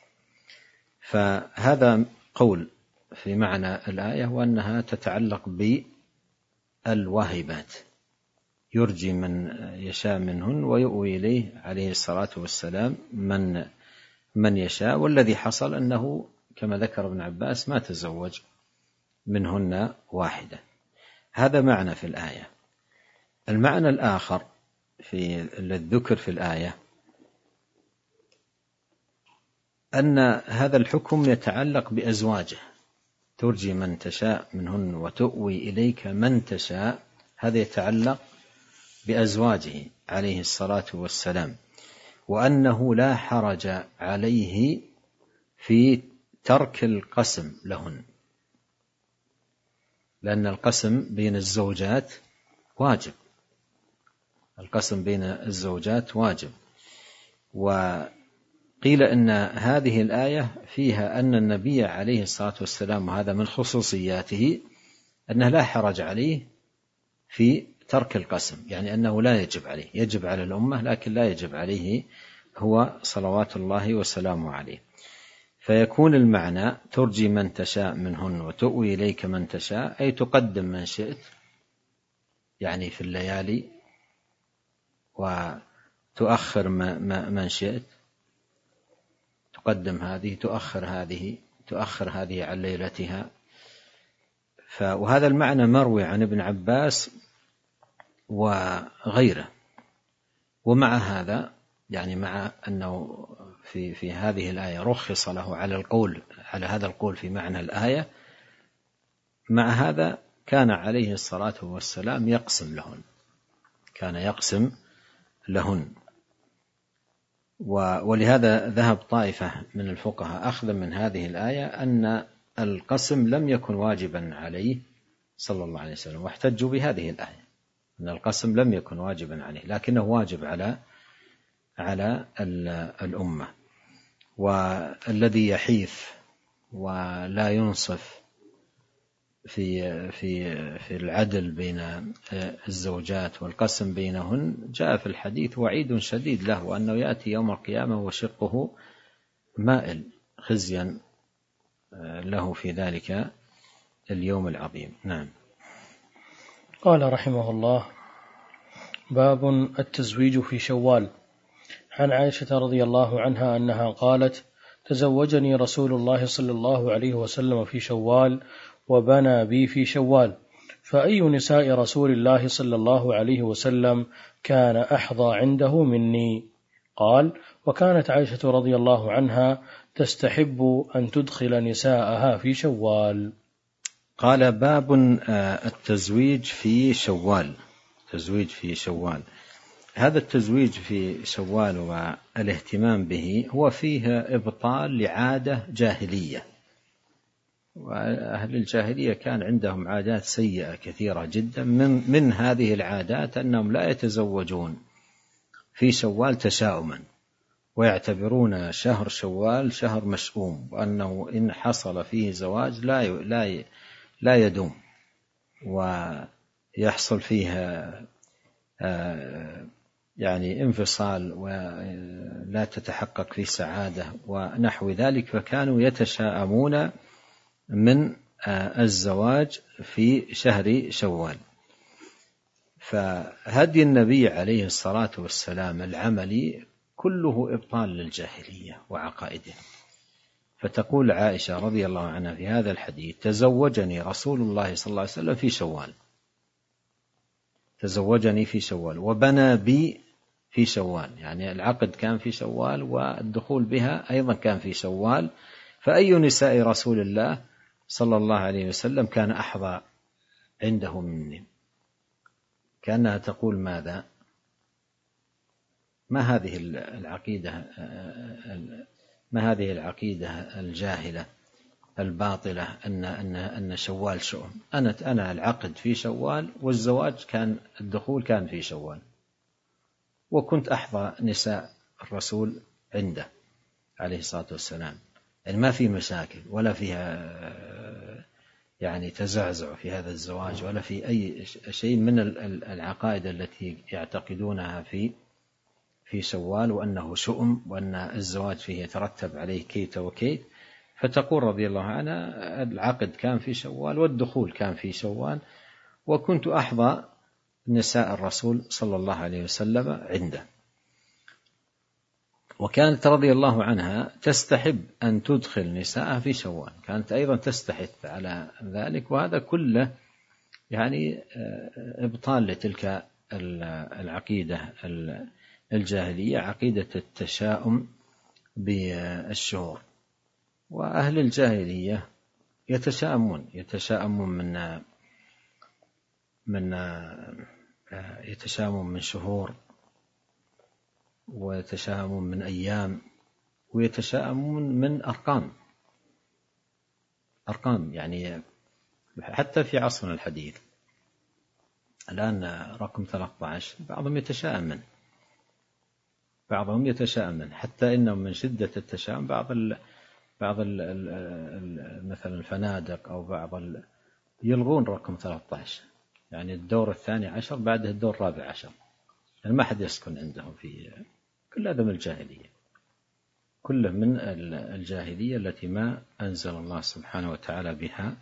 فهذا قول في معنى الآية، وأنها تتعلق بالواهبات، يرجي من يشاء منهن ويؤوي إليه عليه الصلاة والسلام من من يشاء. والذي حصل أنه كما ذكر ابن عباس ما تزوج منهن واحدة. هذا معنى في الآية. المعنى الآخر في الذي ذكر في الآية أن هذا الحكم يتعلق بأزواجه، ترجي من تشاء منهن وتؤوي إليك من تشاء، هذا يتعلق بأزواجه عليه الصلاة والسلام، وأنه لا حرج عليه في ترك القسم لهن، لأن القسم بين الزوجات واجب القسم بين الزوجات واجب. قيل إن هذه الآية فيها أن النبي عليه الصلاة والسلام، وهذا من خصوصياته، أنه لا حرج عليه في ترك القسم، يعني أنه لا يجب عليه، يجب على الأمة لكن لا يجب عليه هو صلوات الله وسلامه عليه. فيكون المعنى ترجي من تشاء منهن وتؤوي إليك من تشاء، أي تقدم من شئت يعني في الليالي، وتؤخر من شئت، تقدم هذه تؤخر هذه، تؤخر هذه عن ليلتها. وهذا المعنى مروي عن ابن عباس وغيره. ومع هذا يعني مع أنه في في هذه الآية رخص له على القول على هذا القول في معنى الآية، مع هذا كان عليه الصلاة والسلام يقسم لهن، كان يقسم لهن. ولهذا ذهب طائفة من الفقهاء أخذا من هذه الآية أن القسم لم يكن واجبا عليه صلى الله عليه وسلم، واحتجوا بهذه الآية أن القسم لم يكن واجبا عليه لكنه واجب على على الأمة. والذي يحيف ولا ينصف في في في العدل بين الزوجات والقسم بينهن، جاء في الحديث وعيد شديد له، وأنه يأتي يوم القيامة وشقه مائل خزيا له في ذلك اليوم العظيم. نعم. قال رحمه الله: باب التزويج في شوال. عن عائشة رضي الله عنها أنها قالت: تزوجني رسول الله صلى الله عليه وسلم في شوال وبنى بي في شوال، فأي نساء رسول الله صلى الله عليه وسلم كان أحظى عنده مني؟ قال: وكانت عائشة رضي الله عنها تستحب أن تدخل نساءها في شوال. قال: باب التزويج في شوال. تزويج في شوال، هذا التزويج في شوال والاهتمام به هو فيه إبطال لعادة جاهلية، وأهل الجاهلية كان عندهم عادات سيئة كثيرة جدا. من, من هذه العادات أنهم لا يتزوجون في شوال تشاؤما، ويعتبرون شهر شوال شهر مشؤوم، وأنه إن حصل فيه زواج لا لا لا يدوم، ويحصل فيه يعني انفصال ولا تتحقق فيه سعادة ونحو ذلك. فكانوا يتشاءمون من الزواج في شهر شوال. فهدي النبي عليه الصلاة والسلام العملي كله إبطال للجاهلية وعقائدهم. فتقول عائشة رضي الله عنها في هذا الحديث: تزوجني رسول الله صلى الله عليه وسلم في شوال، تزوجني في شوال وبنى بي في شوال، يعني العقد كان في شوال والدخول بها أيضا كان في شوال. فأي نساء رسول الله صلى الله عليه وسلم كان أحظى عنده مني؟ كأنها تقول ماذا؟ ما هذه العقيدة ما هذه العقيدة الجاهلة الباطلة أن أن أن شوال شؤم؟ أنا أنا العقد في شوال والزواج كان الدخول كان في شوال، وكنت أحظى نساء الرسول عنده عليه الصلاة والسلام، يعني ما في مشاكل ولا فيها يعني تزعزع في هذا الزواج ولا في أي شيء من العقائد التي يعتقدونها في في شوال، وأنه شؤم وأن الزواج فيه يترتب عليه كيت وكيت. فتقول رضي الله عنها: العقد كان في شوال والدخول كان في شوال، وكنت أحظى نساء الرسول صلى الله عليه وسلم عنده. وكانت رضي الله عنها تستحب أن تدخل نساءها في شوال، كانت أيضا تستحث على ذلك. وهذا كله يعني إبطال لتلك العقيدة الجاهلية، عقيدة التشاؤم بالشهور. وأهل الجاهلية يتشاءمون يتشاءمون من من يتشاءمون من شهور، ويتشاءمون من أيام، ويتشاءمون من أرقام أرقام يعني حتى في عصرنا الحديث الآن رقم ثلاثة عشر بعضهم يتشاءم منه، بعضهم يتشائم، حتى إنهم من شدة التشاؤم بعض ال بعض ال ال مثلا الفنادق أو بعض ال يلغون رقم ثلاثة عشر، يعني الدور الثاني عشر بعده الدور الرابع عشر، يعني ما حد يسكن عندهم. في كل هذا من الجاهلية، كله من الجاهلية التي ما أنزل الله سبحانه وتعالى بها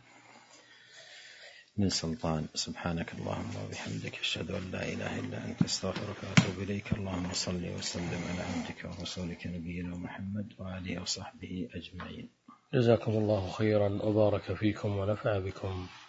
من سلطان. سبحانك اللهم وبحمدك، أشهد أن لا إله إلا أنت، أستغفرك وأتوب إليك. اللهم صل وسلم على عبدك ورسولك نبينا محمد وآله وصحبه أجمعين. جزاكم الله خيرا وبارك فيكم ونفع بكم.